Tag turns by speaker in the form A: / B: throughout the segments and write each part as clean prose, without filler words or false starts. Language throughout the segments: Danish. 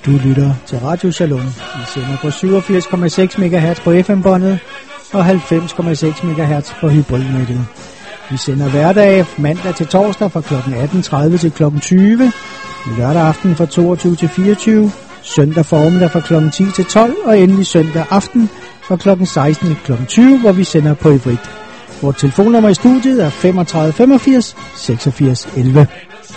A: Du lytter til Radio Shalom. Vi sender på 87,6 MHz på FM-båndet og 90,6 MHz på hybridnettet. Vi sender hverdag mandag til torsdag fra kl. 18.30 til kl. 20, lørdag aften fra 22 til 24, søndag formiddag fra kl. 10 til 12 og endelig søndag aften fra kl. 16 til kl. 20, hvor vi sender på hybrid. Vores telefonnummer i studiet er 35 85 86 11.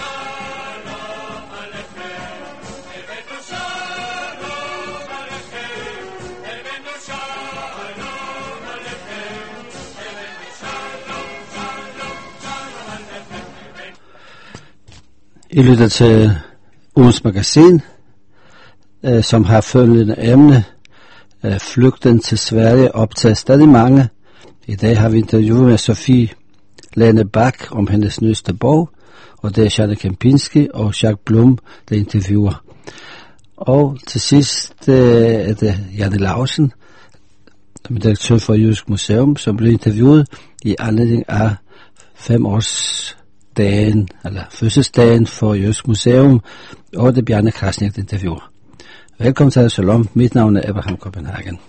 B: I lytter til ugens magasin, som har følgende emne: flygten til Sverige optager stadig mange. I dag har vi interviewet med Sofie Lene Bak om hendes nyeste bog, og det er Charlie Kempinski og Jacques Blum, der interviewer. Og til sidst er det Janne Lausen, som er direktør for Jysk Museum, som blev interviewet i anledning af 5-årsdagen, eller fødselsdagen for Jysk Museum, og det er Bjarne Krasnik, der interviewer. Velkommen til Shalom. Mit navn er Abraham Copenhagen.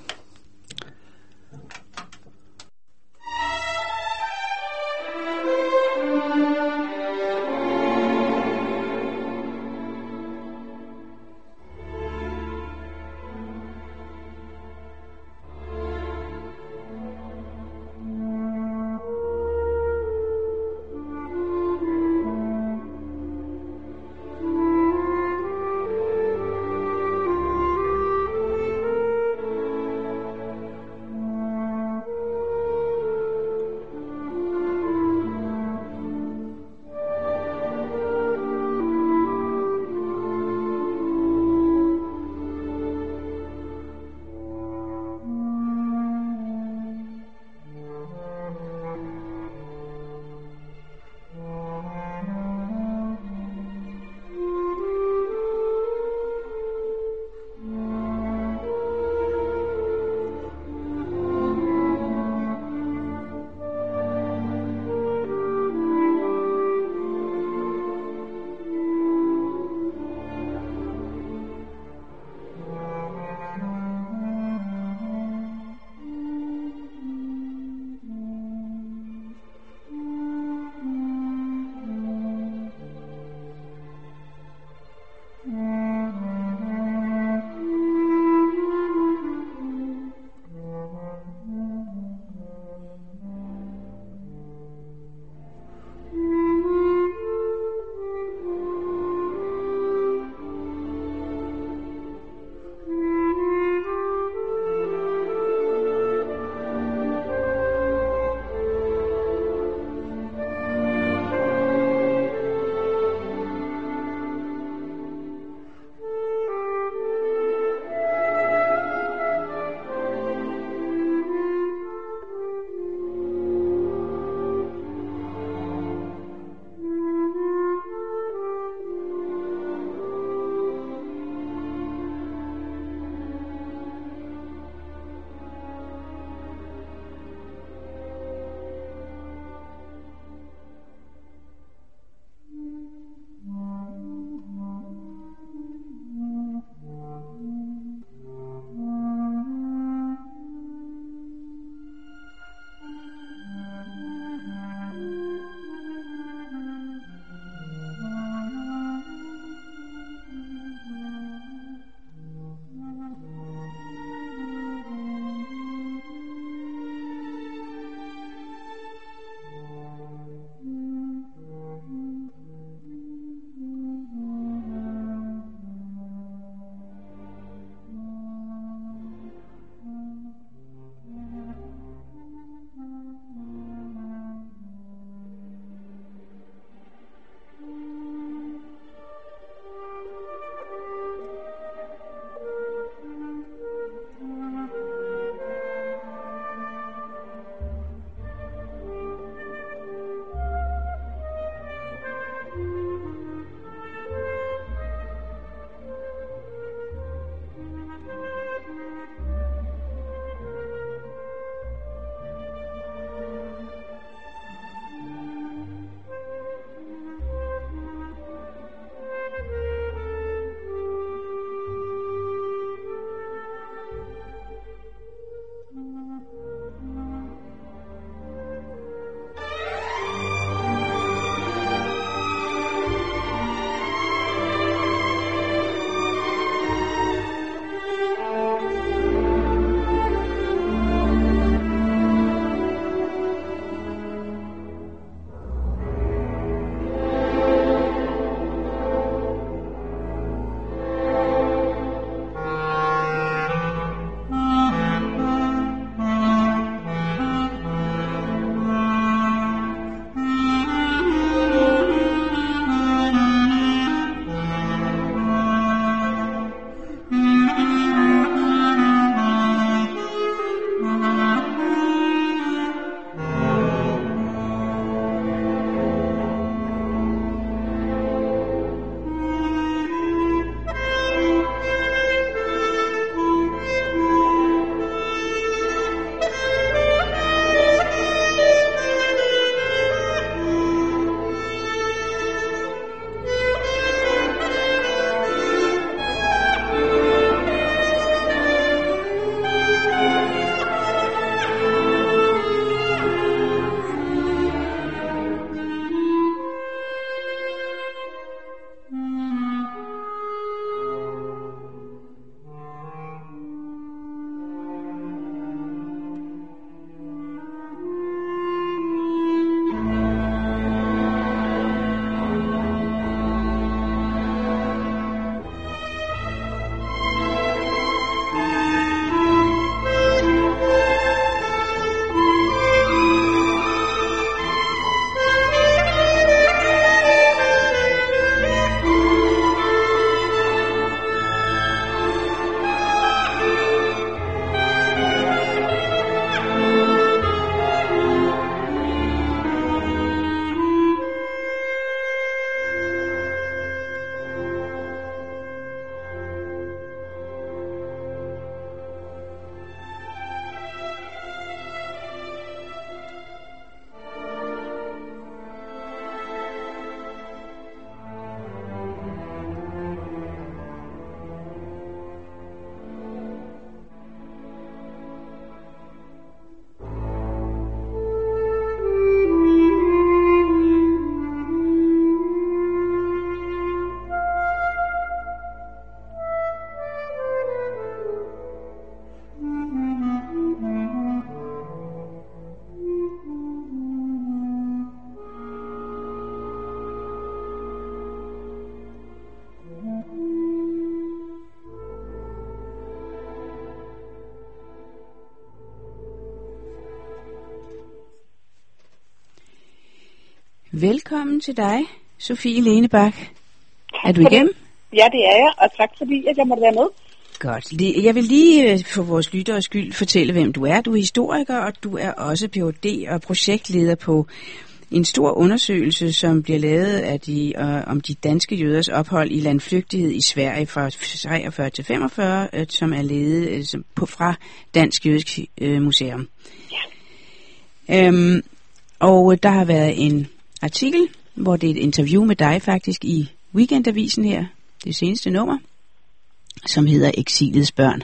C: Velkommen til dig, Sofie Lenebak. Er du igennem?
D: Ja, det er jeg, og tak fordi at jeg måtte være med.
C: Godt. Jeg vil lige for vores lytteres skyld fortælle, hvem du er. Du er historiker, og du er også Ph.D. og projektleder på en stor undersøgelse, som bliver lavet om de danske jøders ophold i landflygtighed i Sverige fra 43 til 45, som er ledet fra Dansk Jødisk Museum. Ja. Og der har været en artikel, hvor det er et interview med dig faktisk i Weekendavisen her, det seneste nummer, som hedder Eksilets børn.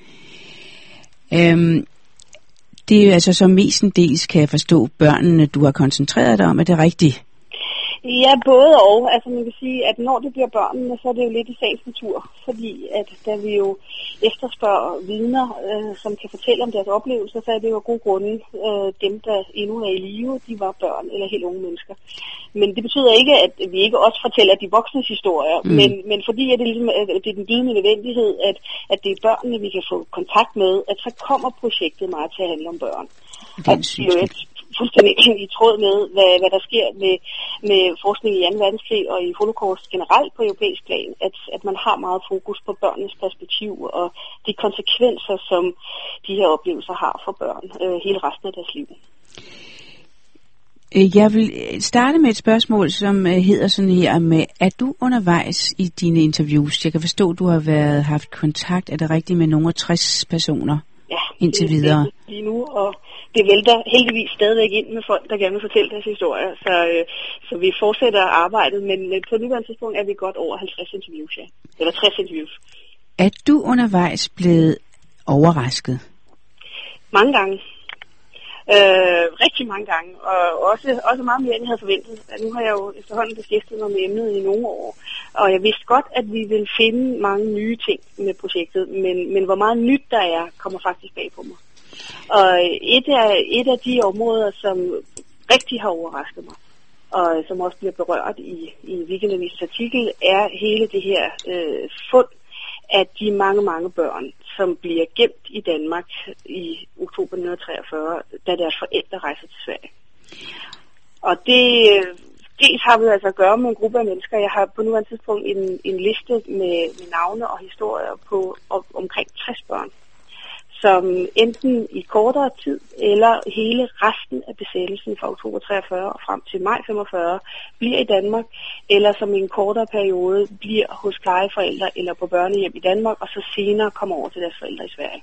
C: Det er jo altså som mestendels, kan jeg forstå, børnene, du har koncentreret dig om. Er det rigtigt?
D: Ja, både og. Altså man kan sige, at når det bliver børnene, så er det jo lidt i sagens natur. Fordi at da vi jo efterspørger vidner, som kan fortælle om deres oplevelser, så er det jo af gode grunde dem, der endnu er i live, de var børn eller helt unge mennesker. Men det betyder ikke, at vi ikke også fortæller de voksnes historier, men fordi at det, ligesom, at det er den bydende nødvendighed, at det er børnene, vi kan få kontakt med, at så kommer projektet meget til at handle om børn. Det er jo fuldstændig i tråd med, hvad der sker med forskning i 2. verdenskrig og i holocaust generelt på europæisk plan, at man har meget fokus på børnenes perspektiv og de konsekvenser, som de her oplevelser har for børn hele resten af deres liv.
C: Jeg vil starte med et spørgsmål, som hedder sådan her med, er du undervejs i dine interviews? Jeg kan forstå, at du har haft kontakt, er det rigtigt, med nogle 60 personer indtil videre?
D: Lige nu, og det vælter heldigvis stadigvæk ind med folk, der gerne vil fortælle deres historier, så vi fortsætter arbejdet, men på nuværende tidspunkt er vi godt over 50 interviews, eller 60 interviews.
C: Er du undervejs blevet overrasket?
D: Mange gange. Rigtig mange gange, og også meget mere, end jeg havde forventet. Nu har jeg jo efterhånden beskæftiget mig med emnet i nogle år, og jeg vidste godt, at vi vil finde mange nye ting med projektet, men hvor meget nyt der er, kommer faktisk bag på mig. Og et af de områder, som rigtig har overrasket mig, og som også bliver berørt i Weekendavisens artikel, er hele det her fund af de mange børn, som bliver gemt i Danmark i oktober 1943, da deres forældre rejser til Sverige. Og dels har vi altså at gøre med en gruppe af mennesker. Jeg har på nuværende tidspunkt en liste med navne og historier på omkring 60 børn, som enten i kortere tid eller hele resten af besættelsen fra oktober 43 og frem til maj 45 bliver i Danmark, eller som i en kortere periode bliver hos plejeforældre eller på børnehjem i Danmark, og så senere kommer over til deres forældre i Sverige.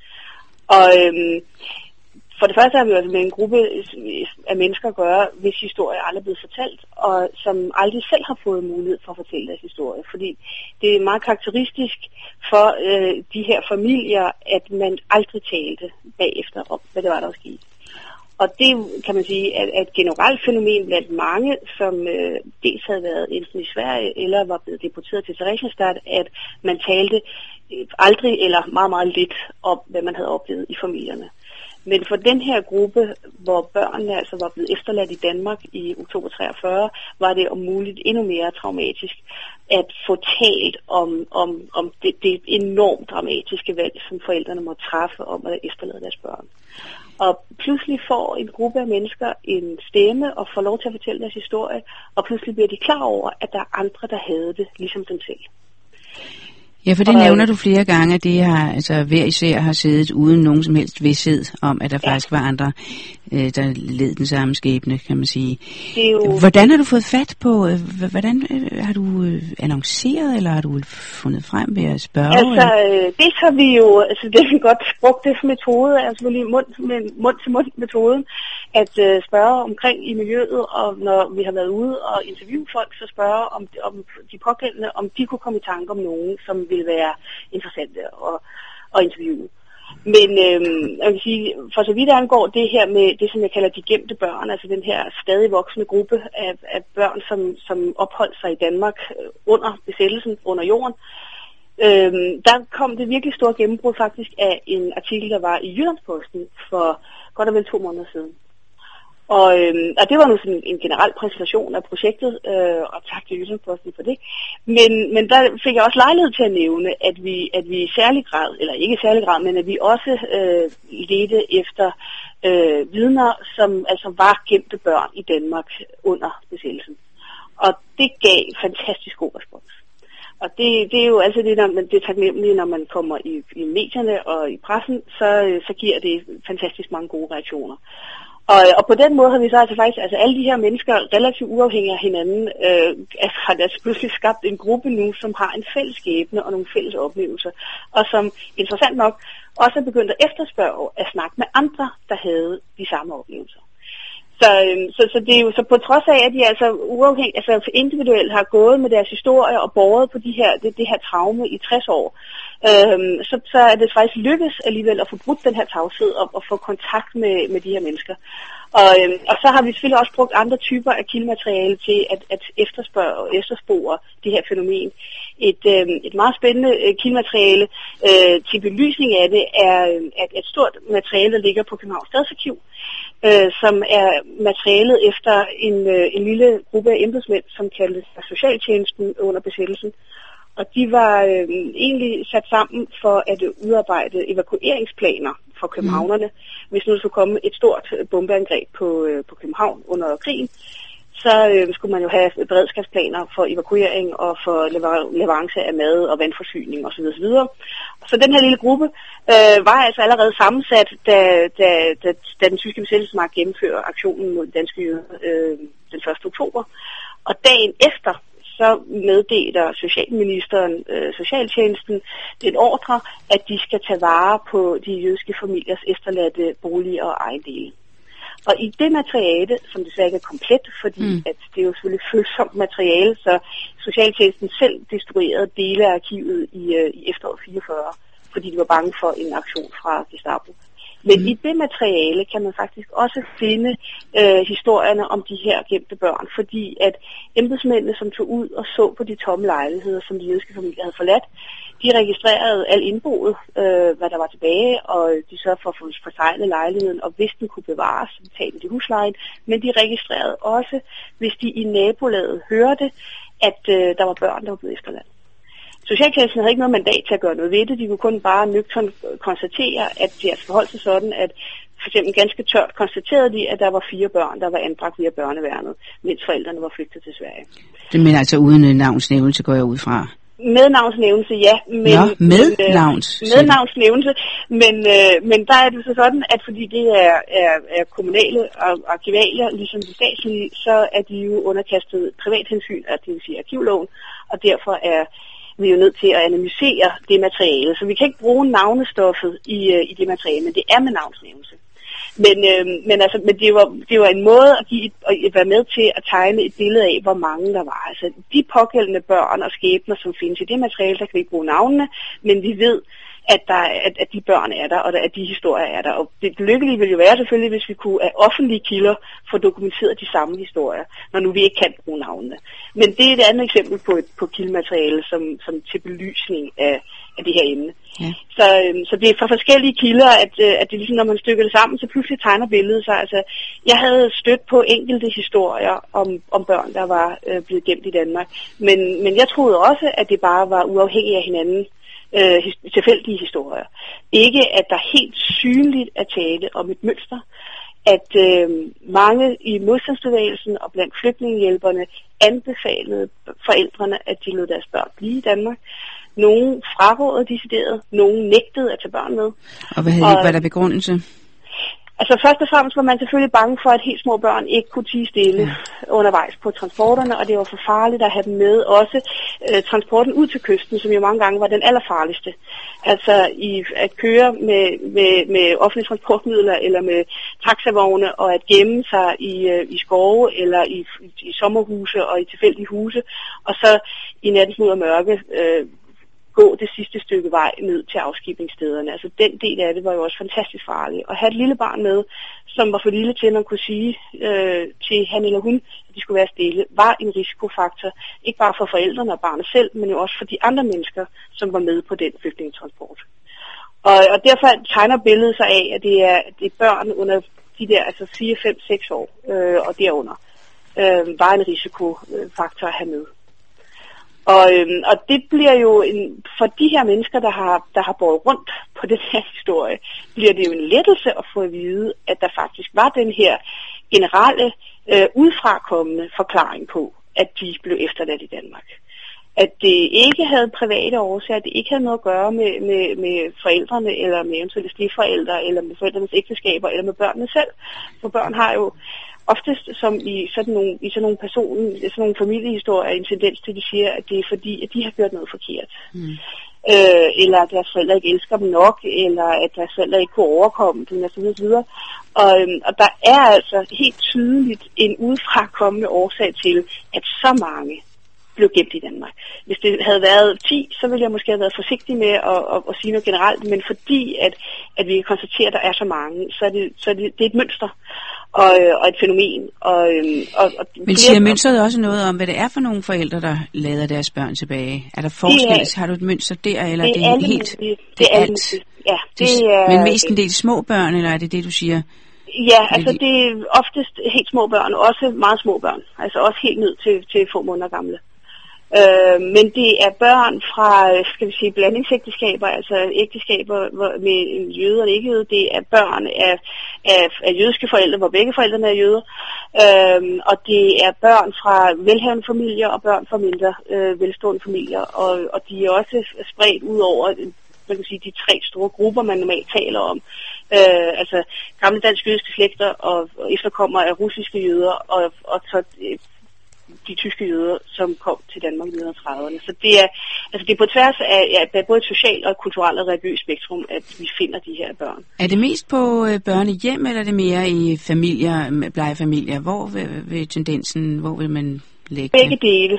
D: Og for det første har vi altså med en gruppe af mennesker at gøre, hvis historie aldrig er blevet fortalt, og som aldrig selv har fået mulighed for at fortælle deres historie. Fordi det er meget karakteristisk for de her familier, at man aldrig talte bagefter om, hvad det var, der var sket. Og det kan man sige er et generelt fænomen blandt mange, som dels havde været enten i Sverige eller var blevet deporteret til Theresienstadt, at man talte aldrig eller meget lidt om, hvad man havde oplevet i familierne. Men for den her gruppe, hvor børnene altså var blevet efterladt i Danmark i oktober 43, var det om muligt endnu mere traumatisk at få talt om det enormt dramatiske valg, som forældrene må træffe om at efterlade deres børn. Og pludselig får en gruppe af mennesker en stemme og får lov til at fortælle deres historie, og pludselig bliver de klar over, at der er andre, der havde det, ligesom dem selv.
C: Ja, for det nævner du flere gange, at det har, altså hver især har siddet uden nogen som helst vidsthed om, at der faktisk var andre, der led den samme skæbne, kan man sige. Hvordan har du fået fat på, hvordan har du annonceret, eller har du fundet frem ved at spørge?
D: Altså, det har vi jo, altså det har vi godt brugt det metode, altså mund-til-mund metoden, at spørge omkring i miljøet, og når vi har været ude og interviewe folk, så spørge om de pågældende, om de kunne komme i tanke om nogen, som ville være interessante at interviewe. Men jeg vil sige, for så vidt angår det her med det, som jeg kalder de gemte børn, altså den her stadig voksende gruppe af børn, som opholdt sig i Danmark under besættelsen, under jorden, der kom det virkelig store gennembrud faktisk af en artikel, der var i Jyllandsposten for godt og vel 2 måneder siden. Og det var nu sådan en generel præsentation af projektet, og tak til Jyllandsposten for det. Men der fik jeg også lejlighed til at nævne, at vi i særlig grad, eller ikke i særlig grad, men at vi også ledte efter vidner, som altså var gemte børn i Danmark under besættelsen. Og det gav fantastisk god respons. Og det er jo altså det er taknemmelige, når man kommer i medierne og i pressen, så giver det fantastisk mange gode reaktioner. Og på den måde har vi så altså faktisk, altså alle de her mennesker, relativt uafhængige af hinanden, har altså pludselig skabt en gruppe nu, som har en fælles skæbne og nogle fælles oplevelser, og som interessant nok også er begyndt at efterspørge at snakke med andre, der havde de samme oplevelser. Så det er jo så på trods af, at de altså uafhængigt, altså individuelt har gået med deres historie og båret på det her traume i 60 år, så er det faktisk lykkedes alligevel at få brudt den her tavshed og få kontakt med de her mennesker. Og så har vi selvfølgelig også brugt andre typer af kildemateriale til at efterspore det her fænomen. Et meget spændende kildemateriale til belysning af det er et stort materiale, der ligger på Københavns Stadsarkiv, som er materialet efter en lille gruppe af embedsmænd, som kaldtes Socialtjenesten under besættelsen. Og de var egentlig sat sammen for at udarbejde evakueringsplaner for københavnerne. Hvis nu skulle komme et stort bombeangreb på København under krigen, så skulle man jo have beredskabsplaner for evakuering og for leverance af mad og vandforsyning osv. Så den her lille gruppe var altså allerede sammensat, da den tyske besættelsesmagt gennemfører aktionen mod danske jøder den 1. oktober. Og dagen efter så meddeler socialministeren, socialtjenesten, den ordre, at de skal tage vare på de jødiske familiers efterladte boliger og ejendele. Og i det materiale, som desværre ikke er komplet, fordi at det er jo selvfølgelig følsomt materiale, så socialtjenesten selv destruerede dele af arkivet i efteråret 44, fordi de var bange for en aktion fra Gestapo. Men i det materiale kan man faktisk også finde historierne om de her gemte børn, fordi at embedsmændene, som tog ud og så på de tomme lejligheder, som de jødiske familier havde forladt, de registrerede al indboet, hvad der var tilbage, og de sørgede for at få forseglet lejligheden, og hvis den kunne bevares, så betalte de huslejen. Men de registrerede også, hvis de i nabolaget hørte, at der var børn, der var blevet efterladt. Socialtjenesten havde ikke noget mandat til at gøre noget ved det. De kunne kun bare nøgternt konstatere, at det altså forholdt sig sådan, at for eksempel ganske tørt konstaterede de, at der var 4 børn, der var anbragt via børneværnet, mens forældrene var flygtet til Sverige.
C: Det mener altså uden navnsnævnelse, går jeg ud fra?
D: Med navnsnævnelse, ja. Men,
C: med
D: navnsnævnelse, men der er det så sådan, at fordi det er kommunale arkivalier, ligesom de statslige, så er de jo underkastet privathensyn, at det vil sige arkivloven, og derfor er vi jo nødt til at analysere det materiale. Så vi kan ikke bruge navnestoffet i det materiale, men det er med navnsnævnelse. Men det var en måde at være med til at tegne et billede af, hvor mange der var. Altså de pågældende børn og skæbner, som findes i det materiale, der kan vi ikke bruge navnene, men vi ved, at de børn er der, og at de historier er der. Og det lykkelige vil jo være selvfølgelig, hvis vi kunne af offentlige kilder få dokumenteret de samme historier, når nu vi ikke kan bruge navnene. Men det er et andet eksempel på kildemateriale, som til belysning af det her emne. Ja. Så det er fra forskellige kilder, at det ligesom, når man stykker det sammen, så pludselig tegner billedet sig. Altså, jeg havde stødt på enkelte historier om børn, der var blevet gemt i Danmark. Men jeg troede også, at det bare var uafhængigt af hinanden. Tilfældige historier. Ikke at der helt synligt er tale om et mønster, at mange i modstandsbevægelsen og blandt flygtningehjælperne anbefalede forældrene, at de lod deres børn blive i Danmark. Nogle frarådede decideret, nogle nægtede at tage børn med.
C: Og hvad var der begrundelse?
D: Altså først og fremmest var man selvfølgelig bange for, at helt små børn ikke kunne tie stille undervejs på transporterne, og det var for farligt at have dem med. Også transporten ud til kysten, som jo mange gange var den allerfarligste. Altså at køre med offentlige transportmidler eller med taxavogne, og at gemme sig i skove eller i sommerhuse og i tilfældige huse, og så i nattens mudder og mørke gå det sidste stykke vej ned til afskibningsstederne. Altså den del af det var jo også fantastisk farligt. At have et lille barn med, som var for lille til, at man kunne sige til han eller hun, at de skulle være stille, var en risikofaktor. Ikke bare for forældrene og barnet selv, men jo også for de andre mennesker, som var med på den flygtningetransport. Og derfor tegner billedet sig af, at det er børn under de der altså 4, 5, 6 år og derunder var en risikofaktor at have med. Og det bliver jo for de her mennesker, der har båret rundt på den her historie, bliver det jo en lettelse at få at vide, at der faktisk var den her generelle, udfrakommende forklaring på, at de blev efterladt i Danmark. At det ikke havde private årsager, at det ikke havde noget at gøre med forældrene, eller med eventuelle stiefforældre, eller med forældrenes ægteskaber, eller med børnene selv. For børn har jo oftest, som i sådan nogle familiehistorier, en tendens til, at de siger, at det er fordi, at de har gjort noget forkert. Eller at deres forældre ikke elsker dem nok, eller at deres forældre ikke kunne overkomme dem, osv. Og der er altså helt tydeligt en udefrakommende årsag til, at så mange blev gemt i Danmark. Hvis det havde været 10, så ville jeg måske have været forsigtig med at sige noget generelt, men fordi at vi kan konstatere, at der er så mange, så er det er et mønster og et fænomen.
C: Men siger mønstret også noget om, hvad det er for nogle forældre, der lader deres børn tilbage? Er der forskel? Har du et mønster der, eller det er helt? Det er alt.
D: Ja,
C: men mest en del små børn, eller er det det, du siger?
D: Ja, altså det er oftest helt små børn, og også meget små børn. Altså også helt ned til få måneder gamle. Men det er børn fra, skal vi sige, blandingsægteskaber, altså ægteskaber med en jøde og ikke jøde. Det er børn af jødiske forældre, hvor begge forældrene er jøder. Og det er børn fra velhavende familier og børn fra mindre velstående familier. Og de er også spredt ud over, man kan sige, de 3 store grupper, man normalt taler om. Altså gamle dansk-jødiske slægter og efterkommere af russiske jøder og så de tyske jøder, som kom til Danmark i 1930'erne. Så det er på tværs af både et socialt og kulturelt og religiøst spektrum, at vi finder de her børn.
C: Er det mest på børnehjem, eller er det mere i familier, plejefamilier? Hvor vil tendensen, hvor vil man lægge
D: Begge dele.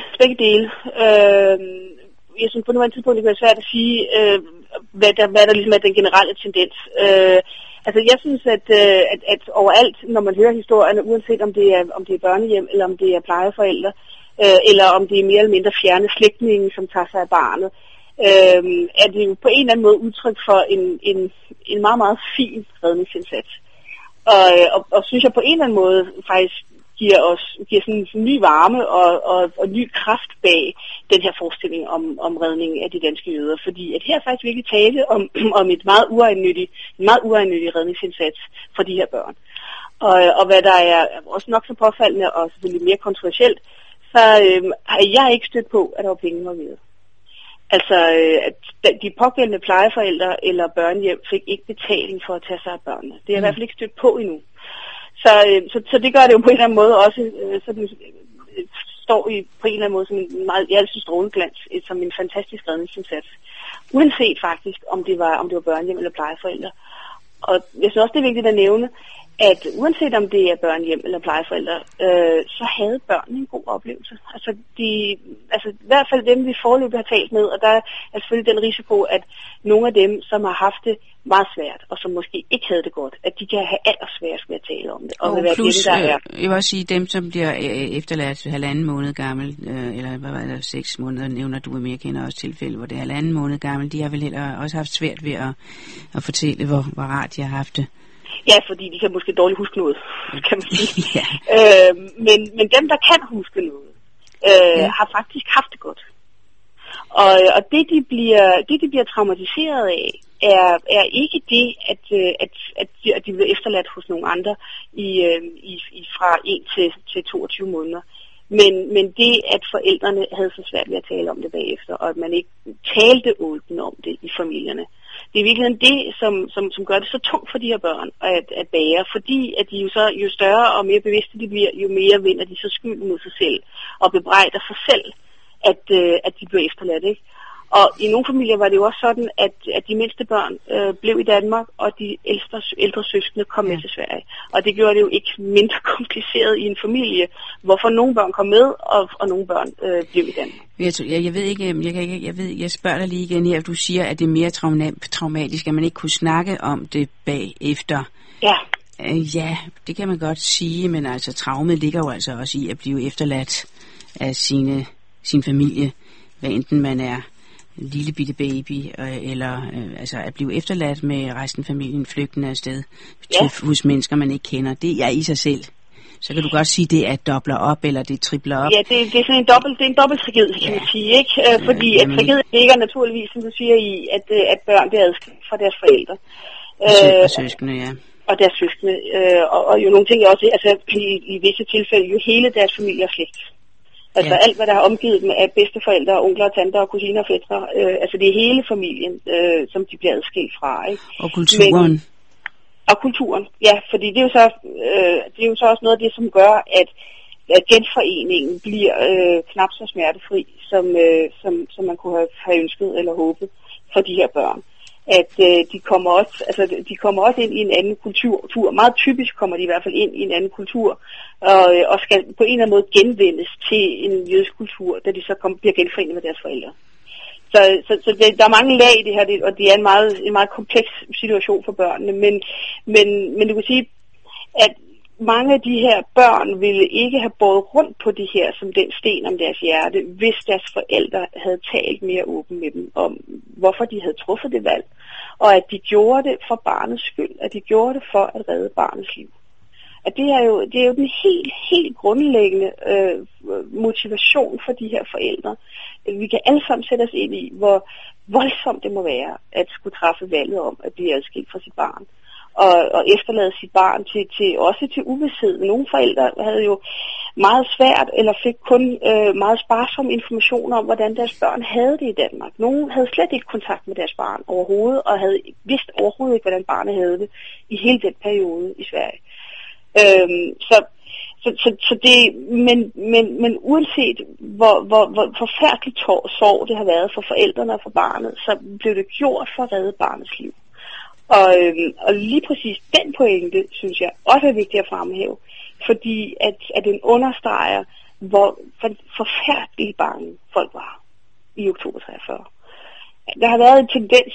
D: Jeg synes på nuværende tidspunkt, det kan være svært at sige, hvad der ligesom er den generelle tendens. Altså jeg synes, at overalt, når man hører historierne, uanset om det er børnehjem, eller om det er plejeforældre, eller om det er mere eller mindre fjerne slægtninge, som tager sig af barnet, er det jo på en eller anden måde udtryk for en meget, meget fin redningsindsats. Og synes jeg på en eller anden måde faktisk giver sådan en ny varme og ny kraft bag den her forestilling om redningen af de danske jøder, fordi at her er faktisk virkelig tale om en meget uegennyttig redningsindsats for de her børn. Og hvad der er også nok så påfaldende og selvfølgelig mere kontroversielt, så har jeg ikke stødt på, at der var penge involveret. Altså, at de pågældende plejeforældre eller børnehjem fik ikke betaling for at tage sig af børnene. Det er i hvert fald ikke stødt på endnu. Så det gør det jo på en eller anden måde også, så den står på en eller anden måde som en meget, jeg synes, stråleglans, som en fantastisk redningsindsats. Uanset faktisk, om det var børnehjem eller plejeforældre. Og jeg synes også, det er vigtigt at nævne, at uanset om det er børnehjem eller plejeforældre, så havde børnene en god oplevelse. Altså i hvert fald dem, vi foreløbig har talt med, og der er selvfølgelig den risiko, at nogle af dem, som har haft det meget svært, og som måske ikke havde det godt, at de kan have allersværest med at tale om det. Og
C: plus, dem, der er. Jeg vil også sige, dem, som bliver efterladt 1,5 måned gammel, eller hvad var det, 6 måneder, nævner du, mere kender også tilfælde, hvor det er 1,5 måned gammel, de har vel heller også haft svært ved at fortælle, hvor rart de har haft det.
D: Ja, fordi de kan måske dårligt huske noget, kan man sige.
C: Ja.
D: Men dem, der kan huske noget, har faktisk haft det godt. Og det, de bliver traumatiseret af, er ikke det, at de bliver efterladt hos nogle andre fra 1 til 22 måneder. Men det, at forældrene havde så svært ved at tale om det bagefter, og at man ikke talte åbent om det i familierne. Det er i virkeligheden det, som gør det så tungt for de her børn at bære, fordi at de jo større og mere bevidste de bliver, jo mere vinder de så skyld mod sig selv, og bebrejder sig selv, at de bliver efterladt, ikke? Og i nogle familier var det jo også sådan, at de mindste børn blev i Danmark, og de ældre søskende kom med til Sverige. Og det gjorde det jo ikke mindre kompliceret i en familie, hvorfor nogle børn kom med, og nogle børn blev i Danmark.
C: Jeg ved ikke, jeg spørger dig lige igen her, du siger, at det er mere traumatisk, at man ikke kunne snakke om det bagefter.
D: Ja.
C: Ja, det kan man godt sige, men altså traumet ligger jo altså også i at blive efterladt af sin familie, hvad enten man er en lille bitte baby, eller altså at blive efterladt med resten af familien flygtende afsted hos mennesker, man ikke kender. Det er i sig selv Så kan du godt sige, det er dobler op, eller det tripler op.
D: Ja, det er sådan en dobbelt tragedie, kan man sige, ikke? Fordi at tragedien ligger naturligvis, som du siger, i, at børn bliver adskilt fra deres forældre.
C: Og søskende, ja.
D: Og deres søskende. Og jo nogle ting er også, altså i visse tilfælde, jo hele deres familie og slægt. Altså alt, hvad der har omgivet dem af bedsteforældre, onkler og tanter og kusiner og fætre. Altså det er hele familien, som de bliver adskilt fra, ikke?
C: Og kulturen.
D: Og kulturen, ja, fordi det er jo så også noget af det, som gør, at genforeningen bliver knap så smertefri, som man kunne have ønsket eller håbet for de her børn. At de kommer også ind i en anden kultur. Meget typisk kommer de i hvert fald ind i en anden kultur, og skal på en eller anden måde genvendes til en jødisk kultur, da de så bliver genforenet med deres forældre. Så der er mange lag i det her, og det er en meget kompleks situation for børnene, men du kan sige, at mange af de her børn ville ikke have båret rundt på det her som den sten om deres hjerte, hvis deres forældre havde talt mere åbent med dem om, hvorfor de havde truffet det valg, og at de gjorde det for barnets skyld, at de gjorde det for at redde barnets liv. At det er jo den helt grundlæggende motivation for de her forældre. Vi kan alle sammen sætte os ind i, hvor voldsomt det må være at skulle træffe valget om at blive adskilt fra sit barn. Og efterlade sit barn også til uvished. Nogle forældre havde jo meget svært, eller fik kun meget sparsom information om, hvordan deres børn havde det i Danmark. Nogle havde slet ikke kontakt med deres barn overhovedet, og havde vidst overhovedet ikke, hvordan barnet havde det i hele den periode i Sverige. Så det, men uanset hvor forfærdeligt sorg det har været for forældrene og for barnet, så blev det gjort for at redde barnets liv. Og lige præcis den pointe, synes jeg, også er vigtigt at fremhæve, fordi at den understreger, hvor forfærdeligt bange folk var i oktober 43. Der har været en tendens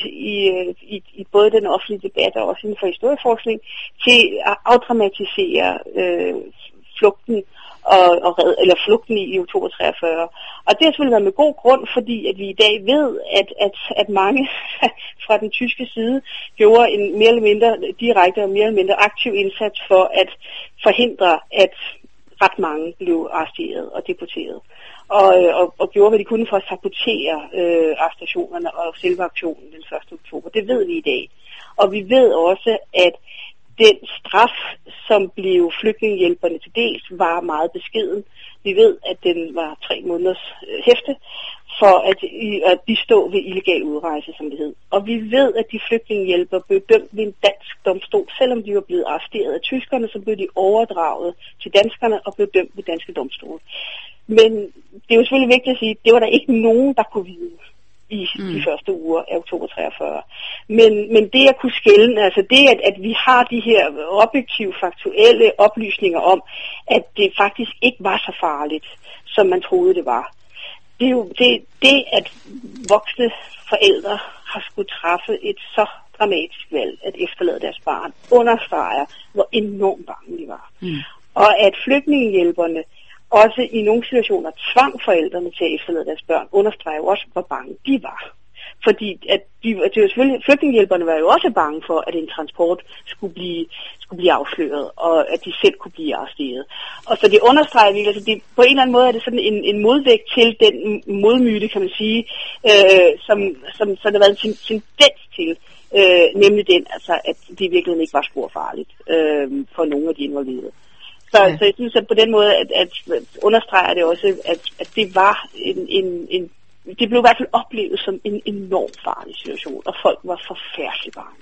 D: i både den offentlige debat og også inden for historieforskning til at afdramatisere flugten eller flugten i oktober 43. Og det har selvfølgelig været med god grund, fordi at vi i dag ved, at mange fra den tyske side gjorde en mere eller mindre direkte og mere eller mindre aktiv indsats for at forhindre, at ret mange blev arresteret og deporteret. Og gjorde, hvad de kunne for at sabotere arrestationerne og selve aktionen den 1. oktober. Det ved vi i dag. Og vi ved også, at den straf, som blev flygtningehjælperne til dels, var meget beskeden. Vi ved, at den var 3 måneders hæfte for at bistå ved illegal udrejse, som det hed. Og vi ved, at de flygtningehjælpere blev dømt ved en dansk domstol. Selvom de var blevet arresteret af tyskerne, så blev de overdraget til danskerne og blev dømt ved danske domstole. Men det er jo selvfølgelig vigtigt at sige, at det var der ikke nogen, der kunne vide i de første uger af oktober 43. Men det at kunne skelne, altså det at vi har de her objektive, faktuelle oplysninger om, at det faktisk ikke var så farligt, som man troede det var. Det er jo det at voksne forældre har skulle træffe et så dramatisk valg at efterlade deres barn, understreger, hvor enormt bange de var. Og at flygtningehjælperne også i nogle situationer tvang forældrene til at efterlade deres børn, understreger jo også, hvor bange de var. Fordi at flygtningehjælperne var jo også bange for, at en transport skulle blive afsløret, og at de selv kunne blive arresteret. Og så det understreger virkelig, altså på en eller anden måde er det sådan en modvægt til den modmyte, kan man sige, som der har været en tendens til, nemlig den, altså at det i virkeligheden ikke var sporfarligt for nogle af de involverede. Så jeg synes, at på den måde, at understreger det også, at det var det blev i hvert fald oplevet som en enormt farlig situation, og folk var forfærdeligt bange.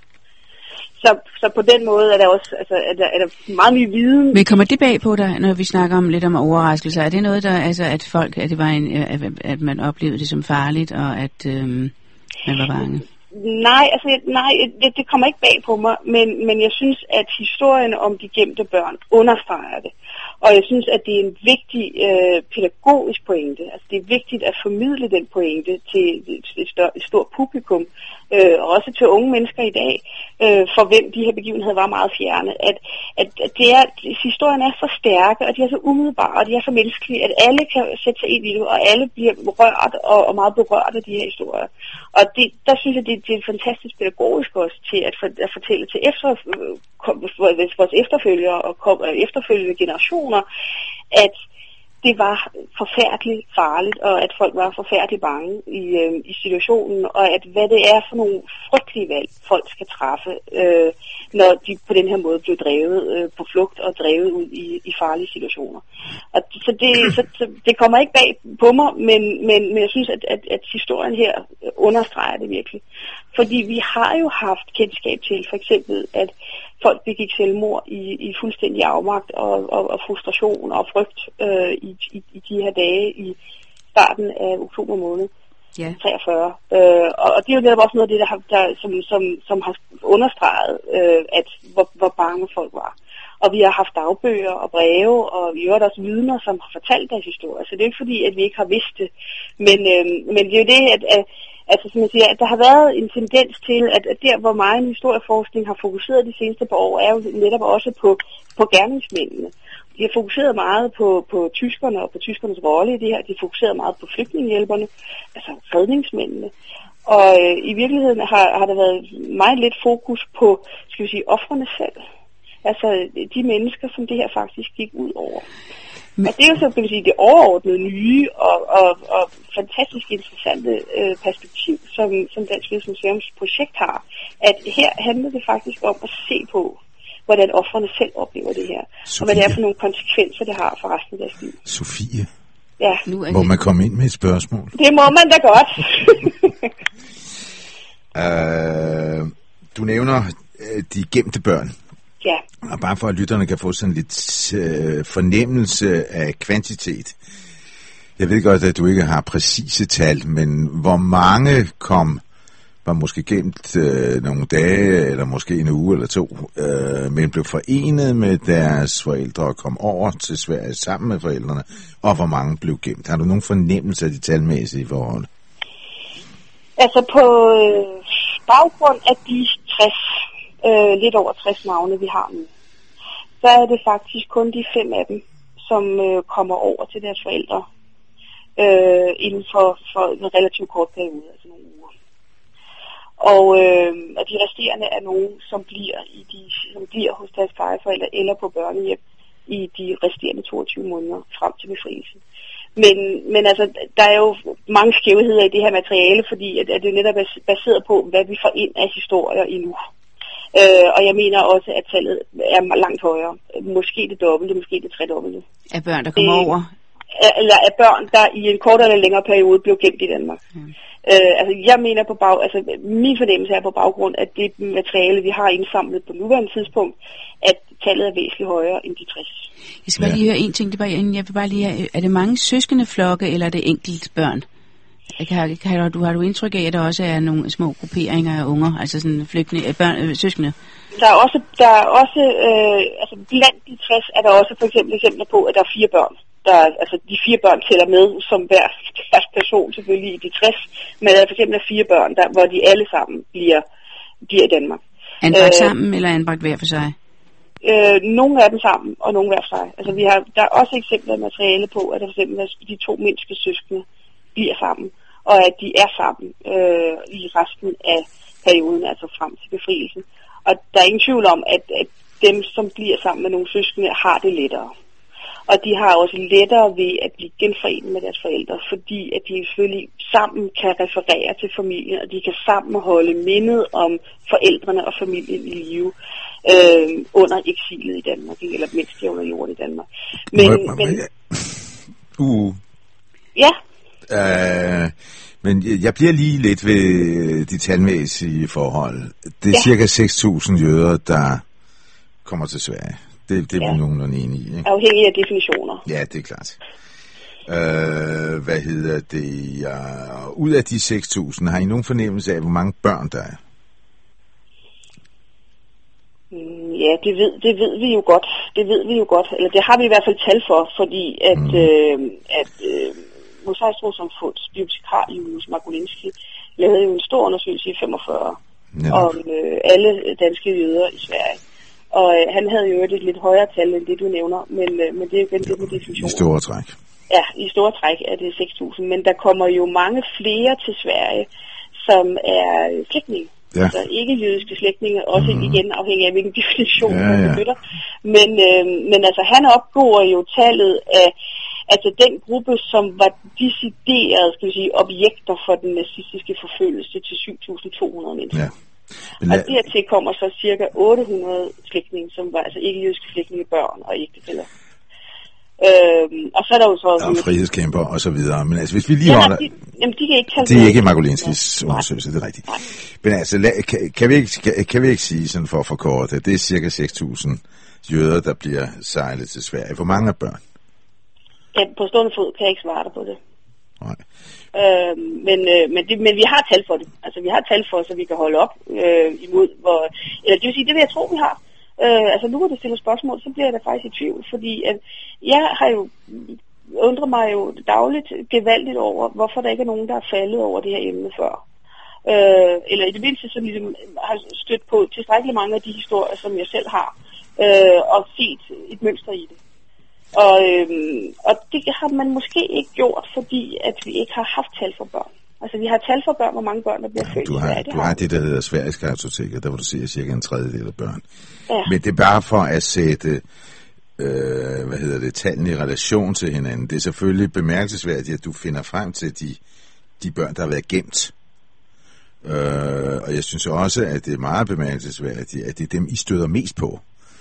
D: Så på den måde er der også er der meget ny viden.
C: Men kommer det bag på dig, når vi snakker om lidt om overraskelser? Er det noget, der at folk, at det var at man oplevede det som farligt, og at man var bange?
D: Nej, det kommer ikke bag på mig, men jeg synes, at historien om de gemte børn understreger det. Og jeg synes, at det er en vigtig pædagogisk pointe. Altså det er vigtigt at formidle den pointe til et stort publikum, og også til unge mennesker i dag, for hvem de her begivenheder var meget fjerne. At historien er så stærke, og de er så umiddelbare, og de er så menneskelige, at alle kan sætte sig ind i det, og alle bliver rørt og meget berørt af de her historier. Og der synes jeg, det er fantastisk pædagogisk også til at fortælle til vores efterfølgere og efterfølgende generationer, at det var forfærdeligt farligt, og at folk var forfærdeligt bange i situationen, og at hvad det er for nogle frygtelige valg, folk skal træffe, når de på den her måde blev drevet på flugt og drevet ud i farlige situationer. Og så det kommer ikke bag på mig, men jeg synes, at historien her understreger det virkelig. Fordi vi har jo haft kendskab til, for eksempel, at folk begik selvmord i fuldstændig afmagt og frustration og frygt i de her dage i starten af oktober måned 43. Og det er jo netop også noget af det, som har understreget, at hvor bange folk var. Og vi har haft dagbøger og breve, og vi har også vidner, som har fortalt deres historie. Så det er ikke fordi, at vi ikke har vidst det. Men det er jo det, at som jeg siger, at der har været en tendens til, at der, hvor meget historieforskning har fokuseret de seneste par år, er jo netop også på gerningsmændene. De har fokuseret meget på tyskerne og på tyskernes rolle i det her. De har fokuseret meget på flygtningehjælperne, altså redningsmændene. Og i virkeligheden har der været meget lidt fokus på, skal vi sige, ofrene selv. Altså de mennesker, som det her faktisk gik ud over. Og det er jo så, kan vi sige, det overordnede nye og fantastisk interessante perspektiv, som Dansk Jødisk Museums projekt har. At her handler det faktisk om at se på, hvordan ofrene selv oplever det her. Sofie. Og hvad det er for nogle konsekvenser, det har for resten af deres liv.
E: Sofie,
D: ja.
E: Må man komme ind med et spørgsmål?
D: Det må man da godt.
E: Du nævner de gemte børn.
D: Ja.
E: Og bare for at lytterne kan få sådan lidt fornemmelse af kvantitet. Jeg ved godt, at du ikke har præcise tal, men hvor mange var måske gemt nogle dage, eller måske en uge eller to, men blev forenet med deres forældre og kom over til Sverige sammen med forældrene, og hvor mange blev gemt? Har du nogen fornemmelse af de talmæssige forhold?
D: Altså på baggrund af de 60, lidt over 60 navne, vi har nu, så er det faktisk kun de 5 af dem, som kommer over til deres forældre inden for en relativt kort periode, altså nogle uger. Og de resterende er nogen, som bliver hos deres plejeforældre eller på børnehjem i de resterende 22 måneder frem til befrielsen. Men altså, der er jo mange skævheder i det her materiale, fordi at det netop er baseret på, hvad vi får ind af historier endnu. Og jeg mener også, at tallet er langt højere. Måske det dobbelte, måske det tredobbelte.
C: Af børn, der kommer over?
D: Eller af børn, der i en kortere eller længere periode blev gemt i Danmark. Altså, jeg mener min fornemmelse er på baggrund af det materiale, vi har indsamlet på nuværende tidspunkt, at tallet er væsentligt højere end de 60.
C: Jeg skal bare lige høre en ting. Jeg vil bare lige have, er det mange søskendeflokke, eller er det enkelte børn? Har du indtryk af, at der også er nogle små grupperinger af unger, altså sådan søskende?
D: Der er også altså blandt de 60 er der også for eksempel eksempler på, at der er 4 børn. Altså de 4 børn tæller med som hver deres person selvfølgelig i de 60, men der er for eksempel 4 børn, hvor de alle sammen bliver i Danmark.
C: Anbragt sammen eller anbragt hver for sig?
D: Nogle af dem sammen, og nogle hver for sig. Altså der er også eksempler af materiale på, at der for eksempel de 2 mindste søskende bliver sammen, og at de er sammen i resten af perioden, altså frem til befrielsen. Og der er ingen tvivl om, at dem, som bliver sammen med nogle søskende, har det lettere. Og de har også lettere ved at blive genforenet med deres forældre, fordi at de selvfølgelig sammen kan referere til familien, og de kan sammen holde mindet om forældrene og familien i live under eksilet i Danmark, eller mens de er under jorden i Danmark. Ja.
E: Men jeg bliver lige lidt ved de talmæssige forhold. Det er cirka 6.000 jøder, der kommer til Sverige. Det er vi nogenlunde enige i, ikke?
D: Afhængig af definitioner.
E: Ja, det er klart. Ud af de 6.000, har I nogen fornemmelse af, hvor mange børn der er?
D: Ja, det ved vi jo godt. det ved vi jo godt, eller det har vi i hvert fald tal for, fordi at Mosaisk Trossamfunds bibliotekar Julius Margolinski lavede jo en stor undersøgelse i 45 om alle danske jøder i Sverige. Og han havde jo et lidt højere tal end det, du nævner, men det er jo igen det med definitionen.
E: I store træk.
D: Ja, i store træk er det 6.000, men der kommer jo mange flere til Sverige, som er slægtninge.
E: Ja.
D: Altså ikke jødiske slægtninge, også igen afhængig af hvilken definition man benytter. Men altså han opgår jo tallet af altså den gruppe, som var decideret, skal vi sige, objekter for den nazistiske forfølgelse til 7.200 mennesker. Ja. Og dertil kommer så cirka 800 slægtninge, som var altså ikke jødiske slægtninge, børn og ægtefæller. Og så er der jo så
E: og frihedskæmper og så videre. Men altså hvis vi lige holder...
D: de kan ikke
E: det er ikke Margolinskis undersøgelse, det er rigtigt. Nej. Men altså kan vi ikke sige sådan for at forkorte, det er cirka 6.000 jøder, der bliver sejlet til Sverige. Hvor mange er børn?
D: Ja, på stående fod kan jeg ikke svare dig på det.
E: Nej.
D: Men vi har tal for det. Altså vi har tal for, så vi kan holde op imod, eller det vil sige, det vil jeg tro, vi har. Altså nu hvor du stiller spørgsmål, så bliver jeg da faktisk i tvivl, fordi at jeg har jo undret mig jo dagligt gevaldigt over, hvorfor der ikke er nogen, der er faldet over det her emne før. Eller i det mindste, som ligesom har stødt på tilstrækkeligt mange af de historier, som jeg selv har, og set et mønster i det. Og det har man måske ikke gjort, fordi at vi ikke har haft tal for børn. Altså vi har tal for børn, hvor mange børn der bliver født.
E: Du har det, der hedder Sveriges Kartoteket, der hvor du siger cirka en tredjedel af børn. Ja. Men det er bare for at sætte tallene i relation til hinanden. Det er selvfølgelig bemærkelsesværdigt, at du finder frem til de børn, der har været gemt. Og jeg synes også, at det er meget bemærkelsesværdigt, at det er dem, I støder mest på.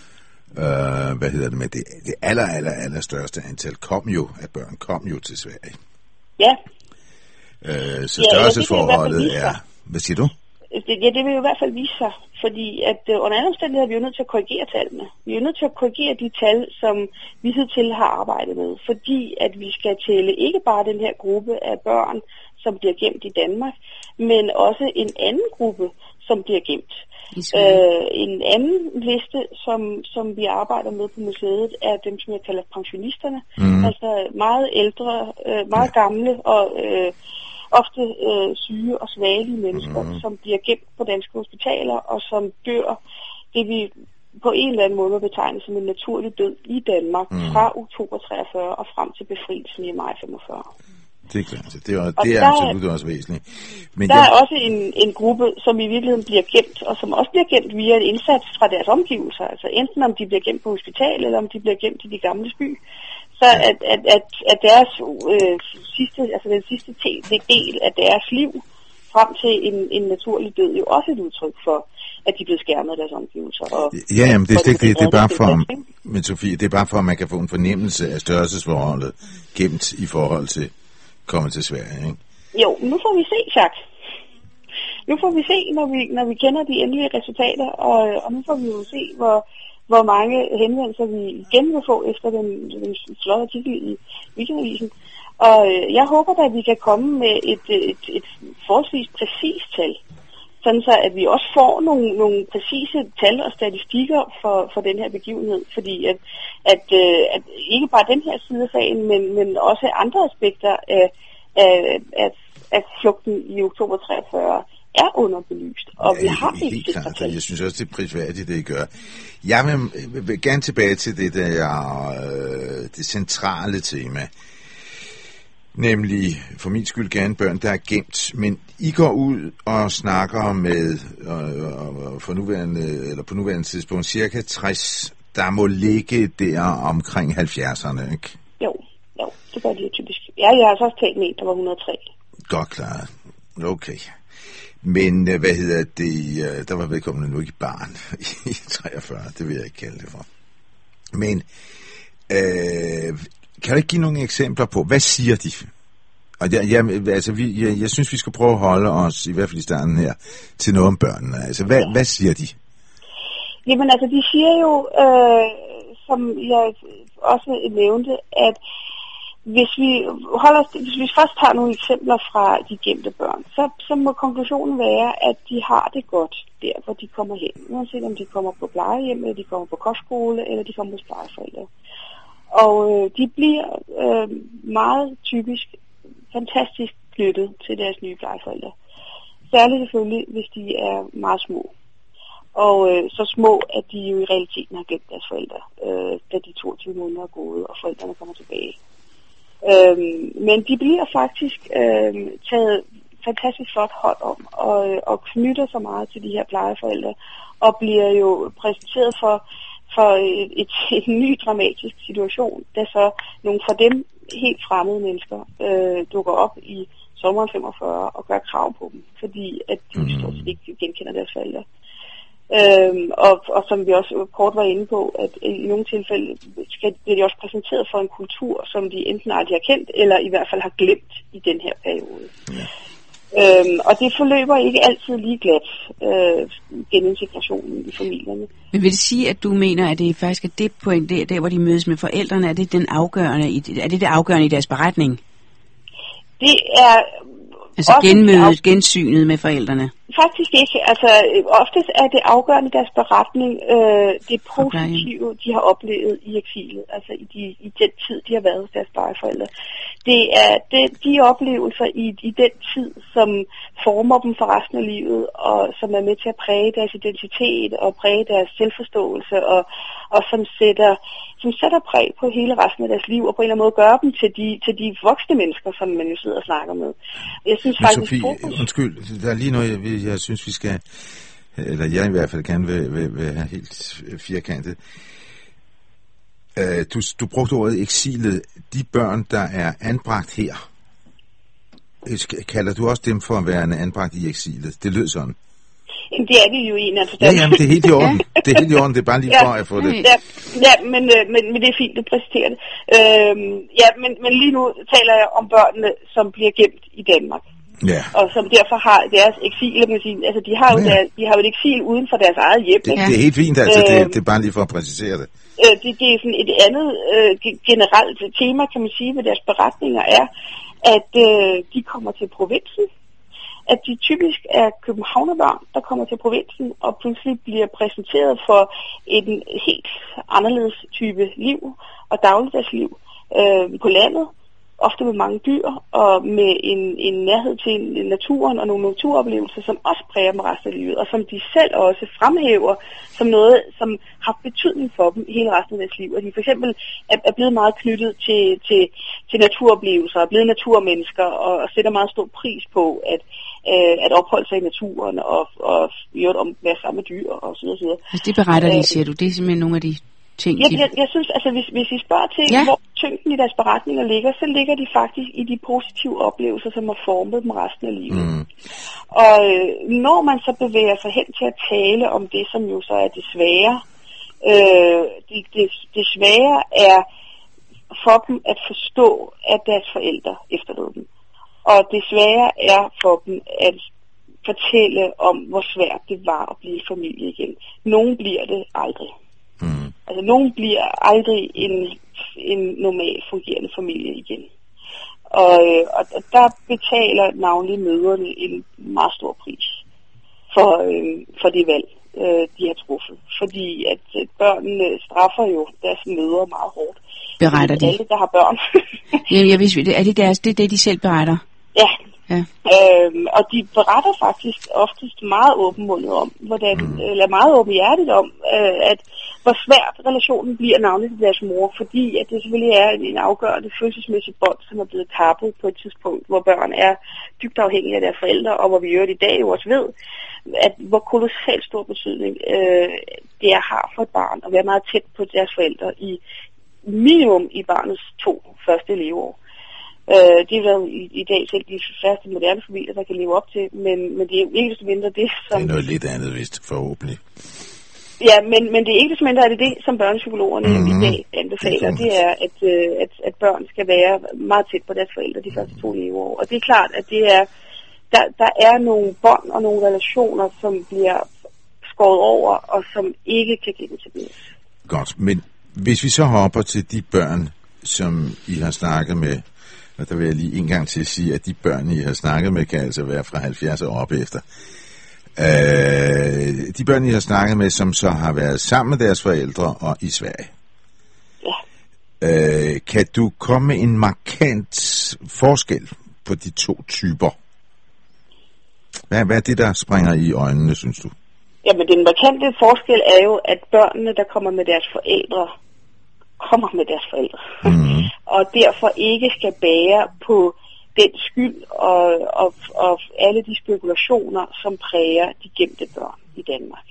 E: Men det aller største antal af børn kom jo til Sverige.
D: Ja.
E: Så størrelsesforholdet er... Hvad siger du?
D: Det vil jo i hvert fald vise sig, fordi at under andre omstændigheder er vi jo nødt til at korrigere tallene. Vi er jo nødt til at korrigere de tal, som vi hidtil har arbejdet med, fordi at vi skal tælle ikke bare den her gruppe af børn, som bliver gemt i Danmark, men også en anden gruppe, som bliver gemt. En anden liste, som vi arbejder med på museet, er dem, som jeg kalder pensionisterne. Altså meget ældre, meget gamle og ofte syge og svagelige mennesker, som bliver gemt på danske hospitaler, og som dør det, vi på en eller anden måde må betegne som en naturlig død i Danmark fra oktober 43 og frem til befrielsen i maj 45.
E: Det er klart. Det er absolut også væsentligt. Men
D: der er også en gruppe, som i virkeligheden bliver gemt, og som også bliver gemt via en indsats fra deres omgivelser. Altså enten om de bliver gemt på hospital, eller om de bliver gemt i de gamle by. Så at deres sidste, altså den sidste del af deres liv frem til en naturlig død, jo også et udtryk for, at de bliver skærmet af deres omgivelser.
E: Men det er bare for, men Sofie, det er bare for, at man kan få en fornemmelse af størrelsesforholdet gemt i forhold til komme til Sverige, ikke?
D: Jo, nu får vi se, Jacques. Nu får vi se, når vi kender de endelige resultater, og nu får vi jo se, hvor mange henvendelser vi igen vil få efter den flotte artikel i Weekendavisen. Og jeg håber da, at vi kan komme med et forholdsvis præcist tal, sådan så at vi også får nogle præcise tal og statistikker for den her begivenhed, fordi at ikke bare den her side af sagen, men også andre aspekter af flugten i oktober 43 er underbelyst, og vi har
E: helt klart, jeg synes også, det er prisværdigt, det I gør. Jeg vil gerne tilbage til det centrale tema, nemlig for min skyld gerne børn, der er gemt, men I går ud og snakker med på nuværende tidspunkt cirka 60, der må ligge der omkring 70'erne, ikke?
D: Jo, det gør det typisk. Ja, jeg har så også talt med en, der var 103.
E: Godt klart. Okay. Men der var vedkommende nu ikke barn i 43, det vil jeg ikke kalde det for. Men kan du ikke give nogle eksempler på, hvad siger de? Og jeg synes, vi skal prøve at holde os, i hvert fald i starten her, til noget om børnene. Altså, hvad siger de?
D: Jamen altså, de siger jo, som jeg også nævnte, at Hvis vi først tager nogle eksempler fra de gemte børn, så må konklusionen være, at de har det godt der, hvor de kommer hen. Uanset om de kommer på plejehjem, eller de kommer på kostskole, eller de kommer hos plejeforældre. Og de bliver meget typisk fantastisk knyttet til deres nye plejeforældre. Særligt selvfølgelig, hvis de er meget små. Og så små, at de jo i realiteten har glemt deres forældre, da de 22 måneder er gået, og forældrene kommer tilbage. Men de bliver faktisk taget fantastisk flot hånd om, og knytter så meget til de her plejeforældre, og bliver jo præsenteret for en ny dramatisk situation, da så nogle for dem helt fremmede mennesker dukker op i sommeren 45 og gør krav på dem, fordi at de stort set ikke genkender deres forældre. Og som vi også kort var inde på, at i nogle tilfælde bliver de også præsenteret for en kultur, som de enten aldrig har kendt, eller i hvert fald har glemt i den her periode. Ja. Og det forløber ikke altid lige glat, genintegrationen i familierne.
C: Men vil det sige, at du mener, at det faktisk er det point, der hvor de mødes med forældrene, er det det afgørende i deres beretning?
D: Det er
C: altså gensynet med forældrene?
D: Faktisk ikke. Altså, oftest er det afgørende deres beretning, det positive, de har oplevet i eksilet, altså i den tid, de har været hos deres plejeforældre. Det er de oplevelser i den tid, som former dem for resten af livet, og som er med til at præge deres identitet og præge deres selvforståelse, og som sætter præg på hele resten af deres liv, og på en eller anden måde gør dem til de voksne mennesker, som man jo sidder og snakker med. Jeg synes faktisk,
E: Sofie, undskyld, der er lige noget, jeg synes, vi skal, eller jeg i hvert fald gerne vil have helt firkantet. Du brugte ordet eksilet. De børn, der er anbragt her, kalder du også dem for at være anbragt i eksilet? Det lød sådan.
D: Jamen, det er det jo en af
E: forstand. Ja, det er helt i orden. Det er helt i orden. Det er bare lige for at få det.
D: Ja, men det er fint, du præsenterer det. Men lige nu taler jeg om børnene, som bliver gemt i Danmark.
E: Ja.
D: Og som derfor har deres eksil, altså de har jo et eksil uden for deres eget hjem.
E: Det er helt fint, altså det er bare lige for at præcisere det.
D: Det er sådan et andet generelt tema, kan man sige, ved deres beretninger er, at de kommer til provinsen, at de typisk er københavnerbørn, der kommer til provinsen og pludselig bliver præsenteret for en helt anderledes type liv og dagligdagsliv på landet, ofte med mange dyr og med en nærhed til naturen og nogle naturoplevelser, som også præger dem resten af livet, og som de selv også fremhæver som noget, som har betydning for dem hele resten af deres liv. Og de for eksempel er blevet meget knyttet til naturoplevelser, er blevet naturmennesker og sætter meget stor pris på at opholde sig i naturen og være sammen med dyr og så videre.
C: Altså det beretter de, siger du? Det er simpelthen nogle af de ting,
D: jeg synes, altså hvis I spørger til, hvor tyngden i deres beretninger ligger, så ligger de faktisk i de positive oplevelser, som har formet dem resten af livet. Og når man så bevæger sig hen til at tale om det, som jo så er det svære, det svære er for dem at forstå, at deres forældre efterlod dem. Og det svære er for dem at fortælle om, hvor svært det var at blive familie igen. Nogen bliver det aldrig. Altså, nogen bliver aldrig en normal fungerende familie igen. Og der betaler navnlig mødrene en meget stor pris for det valg, de har truffet. Fordi at børnene straffer jo deres mødre meget hårdt.
C: Beretter de?
D: Alle, der har børn.
C: Jeg vidste, det er det, de selv beretter?
D: Ja. Og de beretter faktisk oftest meget åbenmundet om, eller meget åbenhjertigt om, at hvor svært relationen bliver navnlig til deres mor, fordi at det selvfølgelig er en afgørende følelsesmæssig bånd, som er blevet kappet på et tidspunkt, hvor børn er dybt afhængige af deres forældre, og hvor vi i dag jo også ved, at hvor kolossalt stor betydning det har for et barn at være meget tæt på deres forældre i minimum i barnets 2 første leveår. Det er jo i dag selv de første moderne familier, der kan leve op til, men det er jo ikke så mindre det, som...
E: Det er noget lidt andet, vist, forhåbentlig.
D: Ja, men det er ikke så mindre, er det, som børnepsykologerne i dag anbefaler. Det er, at børn skal være meget tæt på deres forældre de første 2 leveår. Og det er klart, at det er, der er nogle bånd og nogle relationer, som bliver skåret over, og som ikke kan genetableres.
E: Godt, men hvis vi så hopper til de børn, som I har snakket med, og der vil jeg lige en gang til sige, at de børn, I har snakket med, kan altså være fra 70 år op efter. De børn, I har snakket med, som så har været sammen med deres forældre og i Sverige.
D: Ja.
E: Kan du komme med en markant forskel på de to typer? Hvad er det, der springer i øjnene, synes du?
D: Jamen, den markante forskel er jo, at børnene, der kommer med deres forældre, mm. og derfor ikke skal bære på den skyld og alle de spekulationer, som præger de gemte børn i Danmark.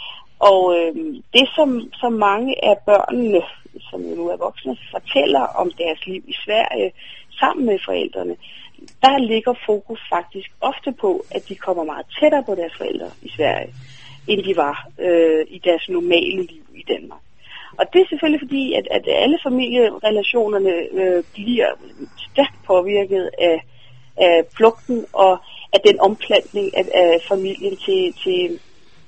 D: Og det, som mange af børnene, som jo nu er voksne, fortæller om deres liv i Sverige sammen med forældrene, der ligger fokus faktisk ofte på, at de kommer meget tættere på deres forældre i Sverige, end de var i deres normale liv i Danmark. Og det er selvfølgelig fordi, at alle familierelationerne bliver stærkt påvirket af flugten og af den omplantning af familien til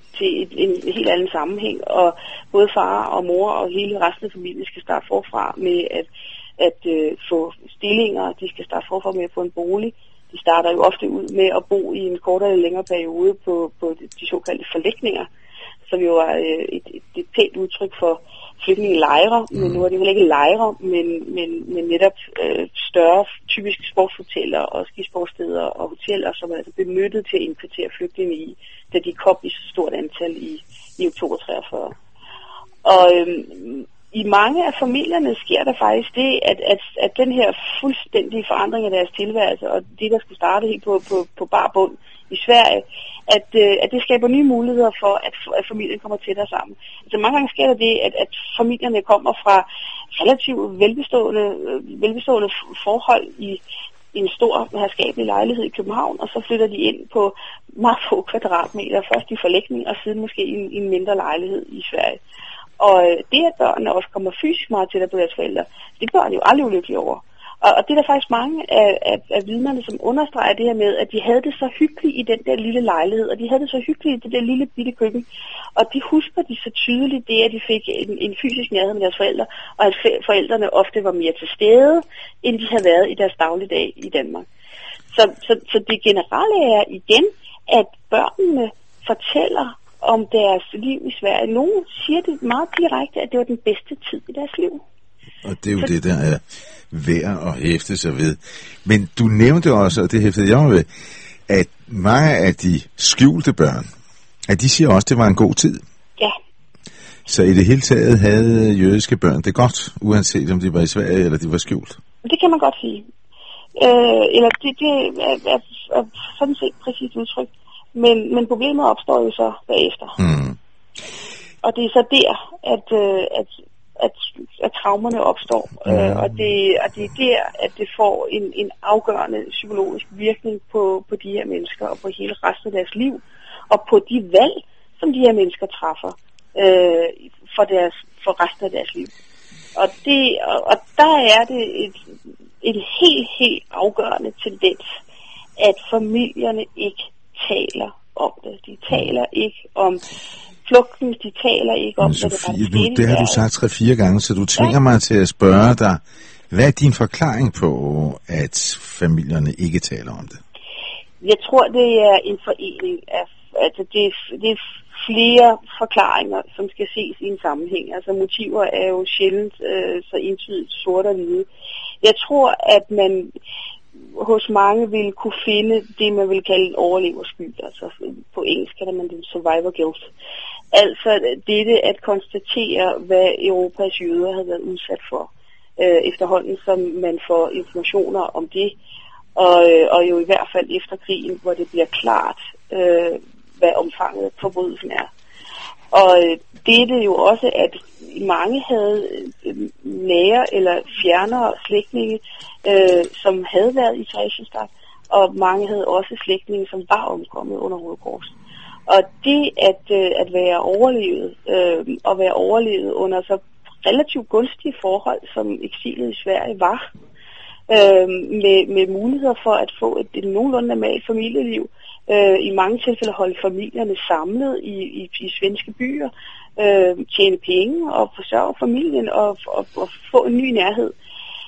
D: en helt anden sammenhæng. Og både far og mor og hele resten af familien skal starte forfra med at få stillinger, de skal starte forfra med at få en bolig. De starter jo ofte ud med at bo i en kortere eller længere periode på de såkaldte forlægninger, som jo er et pænt udtryk for flygtningelejre, men nu er det heller ikke lejre, men netop større typiske sportshoteller og skisportssteder og hoteller, som er altså benyttet til at indkvartere flygtninge i, da de kom i så stort antal i oktober 43. Og i mange af familierne sker der faktisk det, at den her fuldstændige forandring af deres tilværelse, og det, der skulle starte helt på bar bund i Sverige, at det skaber nye muligheder for, at familien kommer tættere sammen. Altså mange gange sker der det, at familierne kommer fra relativt velbestående forhold i en stor herskabelig lejlighed i København, og så flytter de ind på meget få kvadratmeter, først i forlægning, og siden måske i en mindre lejlighed i Sverige. Og det, at børnene også kommer fysisk meget tættere på deres forældre, det er børn jo aldrig ulykkelige over. Og det er der faktisk mange af vidnerne, som understreger det her med, at de havde det så hyggeligt i den der lille lejlighed, og de havde det så hyggeligt i det der lille bitte køkken. Og de husker de så tydeligt det, at de fik en fysisk nærhed med deres forældre, og at forældrene ofte var mere til stede, end de havde været i deres dagligdag i Danmark. Så det generelle er igen, at børnene fortæller om deres liv i Sverige. Nogle siger det meget direkte, at det var den bedste tid i deres liv.
E: Og det er jo det, der er værd at hæfte sig ved. Men du nævnte også, og det hæftede jeg ved, at mange af de skjulte børn, at de siger også, at det var en god tid.
D: Ja.
E: Så i det hele taget havde jødiske børn det godt, uanset om de var i Sverige eller de var skjult.
D: Det kan man godt sige. Eller det er sådan set præcis udtryk. Men problemet opstår jo så bagefter. Mm. Og det er så der, at traumerne opstår. Og det er der, at det får en afgørende psykologisk virkning på de her mennesker og på hele resten af deres liv. Og på de valg, som de her mennesker træffer for resten af deres liv. Og der er det en helt afgørende tendens, at familierne ikke taler om det. De taler ikke om flugten, de taler ikke om, hvad det var.
E: Det har du sagt 3-4 gange, så du tvinger mig til at spørge dig, hvad er din forklaring på, at familierne ikke taler om det?
D: Jeg tror, det er en forening af, altså det er flere forklaringer, som skal ses i en sammenhæng. Altså motiver er jo sjældent så entydigt sort og hvide. Jeg tror, at man hos mange vil kunne finde det, man vil kalde en overleverskyld. Altså på engelsk kalder man det survivor guilt. Altså dette at konstatere, hvad Europas jøder havde været udsat for, efterhånden som man får informationer om det, og jo i hvert fald efter krigen, hvor det bliver klart, hvad omfanget af forbrydelsen er. Og det er jo også, at mange havde nære eller fjernere slægtninge, som havde været i Theresienstadt, og mange havde også slægtninge, som var omkommet under Holocaust. Og det at være overlevet, og være overlevet under så relativt gunstige forhold, som eksilet i Sverige var, med muligheder for at få et nogenlunde normalt familieliv, i mange tilfælde holde familierne samlet i svenske byer, tjene penge og forsørge familien og få en ny nærhed.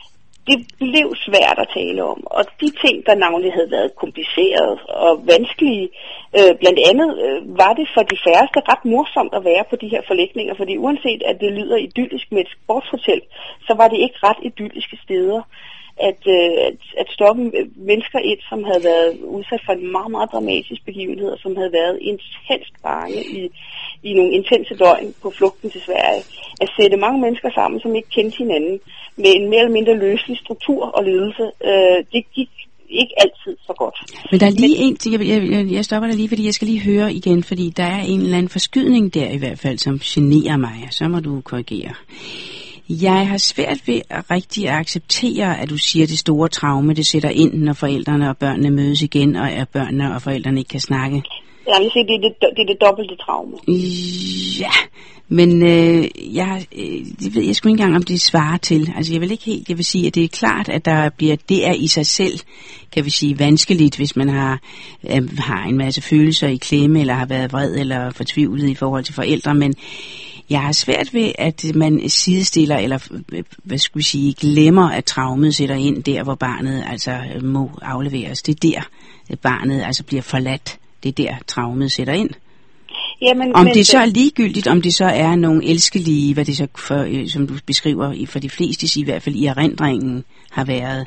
D: det blev svært at tale om, og de ting, der navnlig havde været kompliceret og vanskelige, blandt andet var det for de færreste ret morsomt at være på de her forlægninger, fordi uanset at det lyder idyllisk med et sportshotel, så var det ikke ret idylliske steder at stoppe mennesker ind, som havde været udsat for en meget, meget dramatisk begivenhed, og som havde været intenst bange i nogle intense døgn på flugten til Sverige. At sætte mange mennesker sammen, som ikke kendte hinanden, med en mere eller mindre løselig struktur og ledelse, det gik ikke altid så godt.
C: Men der er lige en ting, jeg stopper dig lige, fordi jeg skal lige høre igen, fordi der er en eller anden forskydning der i hvert fald, som generer mig, og så må du korrigere. Jeg har svært ved at rigtig acceptere, at du siger, at det store traume, det sætter ind, når forældrene og børnene mødes igen, og at børnene og forældrene ikke kan snakke.
D: Jeg vil sige, det er det dobbelte traume.
C: Ja, men jeg ved jeg sgu ikke engang, om det svarer til. Altså jeg vil sige, at det er klart, at det er i sig selv, kan vi sige, vanskeligt, hvis man har en masse følelser i klemme, eller har været vred eller fortvivlet i forhold til forældre, men jeg har svært ved, at man sidestiller, eller hvad skulle vi sige, glemmer, at traumet sætter ind der, hvor barnet altså må afleveres. Det er der, barnet altså bliver forladt. Det er der, traumet sætter ind. Jamen, om det så er ligegyldigt, om det så er nogle elskelige, hvad det så, som du beskriver, for de fleste i hvert fald i erindringen har været,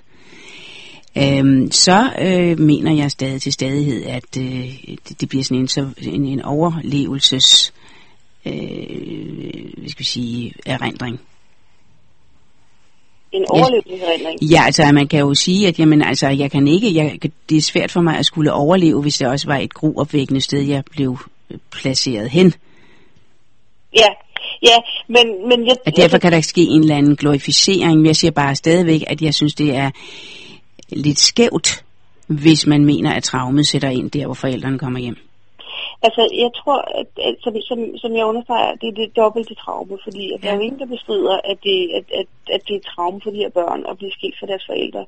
C: så mener jeg stadig til stadighed, at det bliver sådan en overlevelses hvad skal vi sige, erindring.
D: En overlevelseserindring?
C: Ja, altså man kan jo sige, at jamen, altså, det er svært for mig at skulle overleve, hvis det også var et gruopvækkende sted, jeg blev placeret hen.
D: Ja, men
C: at derfor kan der ske en eller anden glorificering, men jeg siger bare stadigvæk, at jeg synes, det er lidt skævt, hvis man mener, at traumet sætter ind der, hvor forældrene kommer hjem.
D: Altså, jeg tror, at som jeg understreger, det er det dobbelte traume, fordi at der er jo ingen, der bestrider, at det er et traume for de her børn at blive skilt fra deres forældre.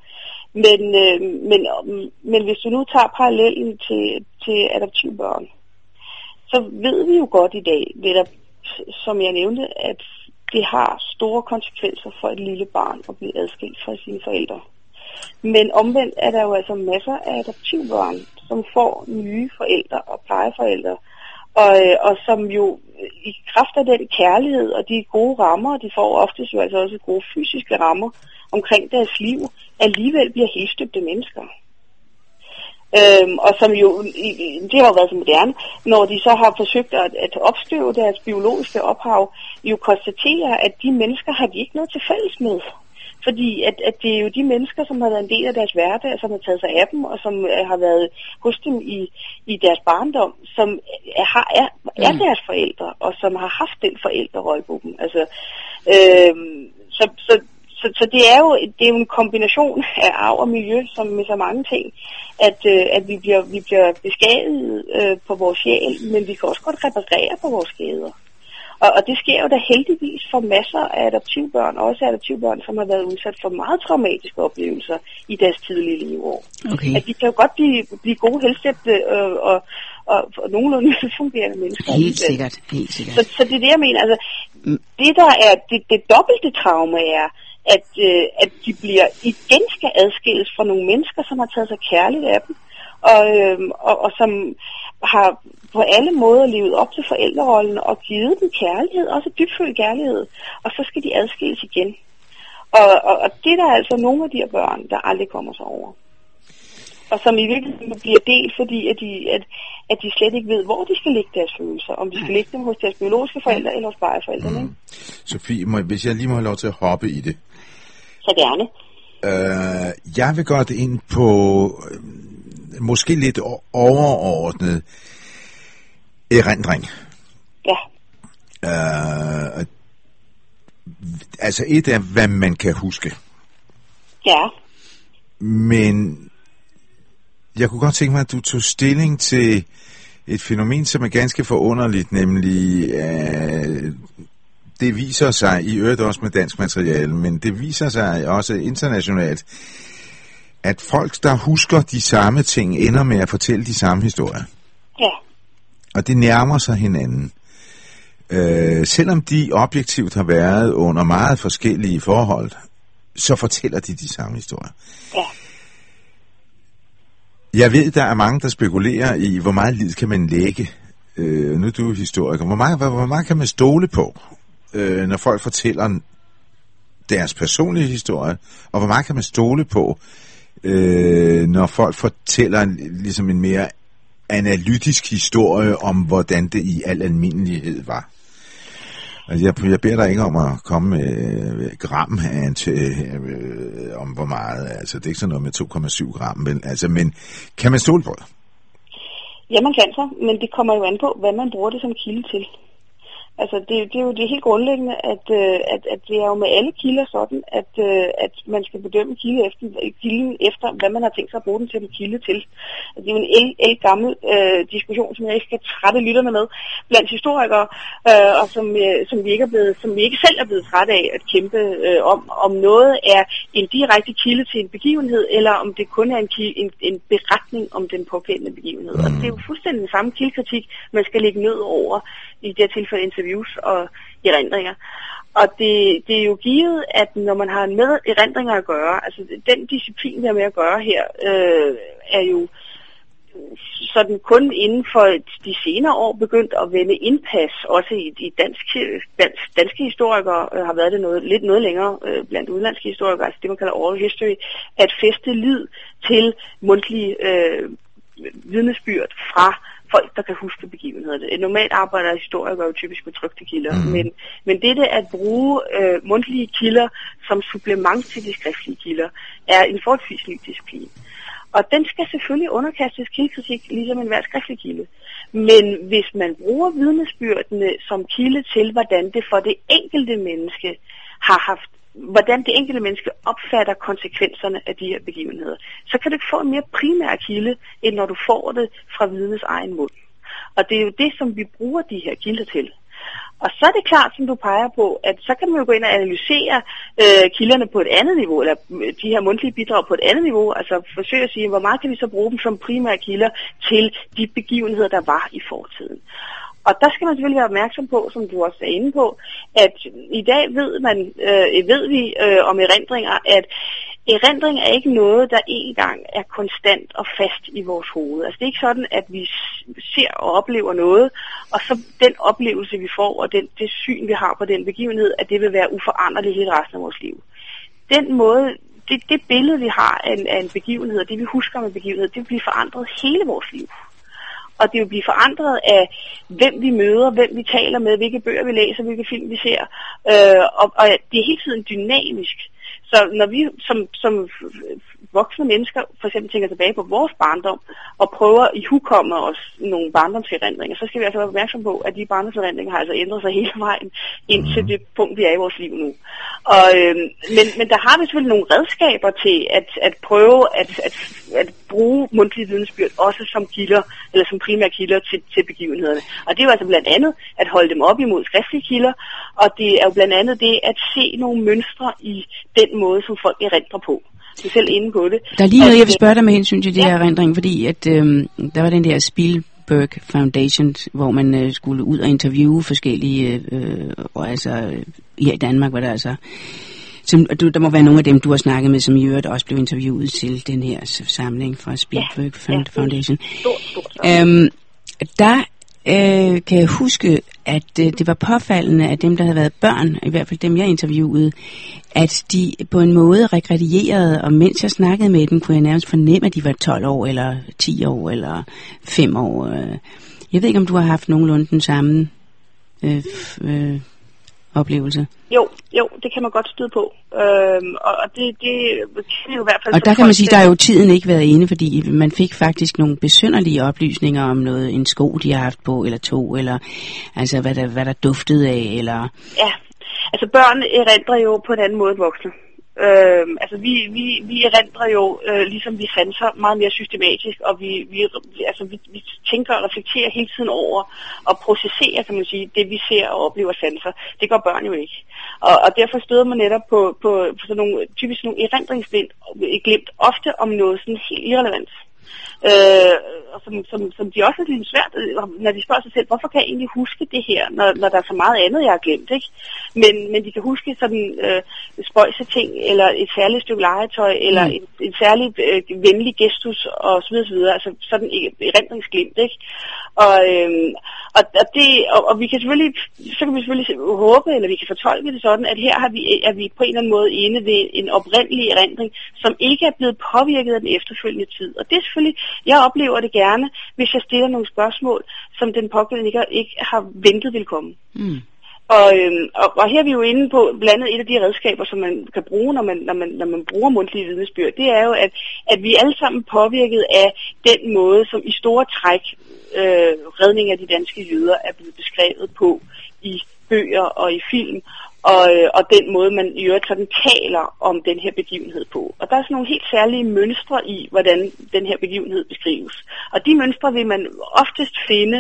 D: Men hvis du nu tager parallellen til adoptivbørn, så ved vi jo godt i dag, som jeg nævnte, at det har store konsekvenser for et lille barn at blive adskilt fra sine forældre. Men omvendt er der jo altså masser af adoptivbørn, som får nye forældre og plejeforældre, og som jo i kraft af den kærlighed og de gode rammer, de får oftest jo altså også gode fysiske rammer omkring deres liv, alligevel bliver helstøbte mennesker. Og som jo, det har jo været så moderne, når de så har forsøgt at opstøve deres biologiske ophav, jo konstaterer, at de mennesker har de ikke noget til fælles med. Fordi at det er jo de mennesker, som har været en del af deres hverdag, som har taget sig af dem, og som har været hos dem i deres barndom, som er deres forældre, og som har haft den forældrerolle på dem. Altså, så det er jo en kombination af arv og miljø, som med så mange ting, at vi bliver beskadiget på vores sjæl, men vi kan også godt reparere på vores skader. Og det sker jo da heldigvis for masser af adoptivbørn, også adoptivbørn, som har været udsat for meget traumatiske oplevelser i deres tidlige liv. Okay. At de kan jo godt blive gode, helstæbte og nogenlunde fungerende mennesker.
C: Helt sikkert.
D: Så det er det, jeg mener. Altså, det der er det dobbelte traume er, at de igen skal adskilles fra nogle mennesker, som har taget sig kærligt af dem, og som har på alle måder levet op til forældrerollen og givet dem kærlighed, også dybfølt kærlighed, og så skal de adskilles igen. Og det er der altså nogle af de her børn, der aldrig kommer sig over. Og som i virkeligheden bliver delt, fordi at de slet ikke ved, hvor de skal lægge deres følelser. Om de skal lægge dem hos deres biologiske forældre eller hos plejeforældrene.
E: Sofie, hvis jeg lige må have lov til at hoppe i det.
D: Så gerne.
E: Jeg vil godt ind på måske lidt overordnet erindring.
D: Ja.
E: Altså et af, hvad man kan huske.
D: Ja.
E: Men jeg kunne godt tænke mig, at du tog stilling til et fænomen, som er ganske forunderligt, nemlig det viser sig, i øvrigt også med dansk materiale, men det viser sig også internationalt, at folk, der husker de samme ting, ender med at fortælle de samme historier.
D: Ja.
E: Og det nærmer sig hinanden. Selvom de objektivt har været under meget forskellige forhold, så fortæller de samme historier.
D: Ja.
E: Jeg ved, der er mange, der spekulerer i, hvor meget lid kan man lægge. Nu er du historiker. Hvor meget kan man stole på, når folk fortæller deres personlige historie, og hvor meget kan man stole på, når folk fortæller ligesom en mere analytisk historie om, hvordan det i al almindelighed var. Altså, jeg beder dig ikke om at komme med gram om hvor meget, altså det er ikke sådan noget med 2,7 gram, men kan man stole på det?
D: Ja, man kan så, men det kommer jo an på, hvad man bruger det som kilde til. Altså, det er jo det helt grundlæggende, at det er jo med alle kilder sådan, at man skal bedømme kilden efter, hvad man har tænkt sig at bruge den til at kilde til. Altså, det er jo en gammel diskussion, som jeg ikke skal trætte lytterne med blandt historikere, og som vi ikke selv er blevet trætte af at kæmpe om noget er en direkte kilde til en begivenhed, eller om det kun er en beretning om den pågældende begivenhed. Og det er jo fuldstændig den samme kildekritik, man skal lægge ned over i det tilfælde interviews og erindringer. Og det er jo givet, at når man har med erindringer at gøre, altså den disciplin, der er med at gøre her, er jo sådan kun inden for de senere år begyndt at vende indpas, også i danske historikere har været det lidt længere blandt udenlandske historikere, altså det man kalder oral history, at fæste lid til mundtlige vidnesbyrd fra folk, der kan huske begivenheder. Normalt arbejder historikere jo typisk med trykte kilder, men dette at bruge mundtlige kilder som supplement til de skriftlige kilder, er en forholdsvis ny disciplin. Og den skal selvfølgelig underkastes kildekritik, ligesom enhver skriftlig kilde. Men hvis man bruger vidnesbyrdene som kilde til, hvordan det for det enkelte menneske har haft, hvordan det enkelte menneske opfatter konsekvenserne af de her begivenheder, så kan du få en mere primær kilde, end når du får det fra vidnes egen mund. Og det er jo det, som vi bruger de her kilder til. Og så er det klart, som du peger på, at så kan man jo gå ind og analysere kilderne på et andet niveau, eller de her mundtlige bidrag på et andet niveau, altså forsøge at sige, hvor meget kan vi så bruge dem som primære kilder til de begivenheder, der var i fortiden. Og der skal man selvfølgelig være opmærksom på, som du også er inde på, at i dag ved vi om erindringer, at erindring er ikke noget, der engang er konstant og fast i vores hoved. Altså det er ikke sådan, at vi ser og oplever noget, og så den oplevelse, vi får, og det syn, vi har på den begivenhed, at det vil være uforanderligt hele resten af vores liv. Den måde, det billede, vi har af en begivenhed, og det vi husker med begivenhed, det vil blive forandret hele vores liv. Og det vil blive forandret af, hvem vi møder, hvem vi taler med, hvilke bøger vi læser, hvilke film vi ser. Og det er hele tiden dynamisk. Så når vi som voksne mennesker for eksempel tænker tilbage på vores barndom og prøver at ihukomme os nogle barndomserindringer, så skal vi altså være opmærksom på, at de barndomserindringer har altså ændret sig hele vejen ind til det punkt, vi er i vores liv nu. Men der har vi selvfølgelig nogle redskaber til at prøve at bruge mundtlige vidnesbyrd også som kilder, eller som primære kilder til begivenhederne. Og det er jo altså blandt andet at holde dem op imod skriftlige kilder, og det er jo blandt andet det at se nogle mønstre i den måde, som folk erindrer på. Du er selv inde på det.
C: Der er lige noget, jeg vil spørge dig med hensyn til det her erindring, fordi at der var den der Spielberg Foundation, hvor man skulle ud og interviewe forskellige, og altså her i Danmark var der altså, der må være nogle af dem, du har snakket med, som i øvrigt også blev interviewet til den her samling fra Spielberg Foundation. Der kan jeg huske, at det var påfaldende, at dem, der havde været børn, i hvert fald dem, jeg interviewede, at de på en måde regredierede, og mens jeg snakkede med dem, kunne jeg nærmest fornemme, at de var 12 år, eller 10 år, eller 5 år. Jeg ved ikke, om du har haft nogenlunde den samme oplevelse.
D: Jo, det kan man godt støde på. Og det kan jo i hvert fald...
C: Og der kan man sige, der har jo tiden ikke været inde, fordi man fik faktisk nogle besynderlige oplysninger om noget, en sko, de har haft på, eller to, eller altså hvad der duftede af, eller... Ja,
D: altså børn erindrer jo på en anden måde end voksne. Altså vi erindrer jo, ligesom vi sanser, meget mere systematisk, og vi tænker og reflekterer hele tiden over og processerer, kan man sige, det vi ser og oplever sanser. Det gør børn jo ikke. Og derfor støder man netop på sådan nogle, typisk nogle erindringsglimt, ofte om noget sådan helt irrelevant. og som de også er lidt svært, når de spørger sig selv, hvorfor kan jeg egentlig huske det her, når der er så meget andet, jeg har glemt, ikke? Men de kan huske sådan spøjse ting, eller et særligt stykke legetøj, eller en særlig venlig gestus, og så videre, altså sådan erindringsglimt, ikke? Og vi kan selvfølgelig, så kan vi selvfølgelig håbe, eller vi kan fortolke det sådan, at her er vi på en eller anden måde inde ved en oprindelig erindring, som ikke er blevet påvirket af den efterfølgende tid. Og det er selvfølgelig, jeg oplever det gerne, hvis jeg stiller nogle spørgsmål, som den pågældende ikke har ventet vil komme. Og her er vi jo inde på blandt andet et af de redskaber, som man kan bruge, når man bruger mundtlige vidnesbyrd. Det er jo, at vi er alle sammen påvirket af den måde, som i store træk redning af de danske jøder er blevet beskrevet på i bøger og i film, og den måde, man i øvrigt sådan taler om den her begivenhed på. Og der er sådan nogle helt særlige mønstre i, hvordan den her begivenhed beskrives. Og de mønstre vil man oftest finde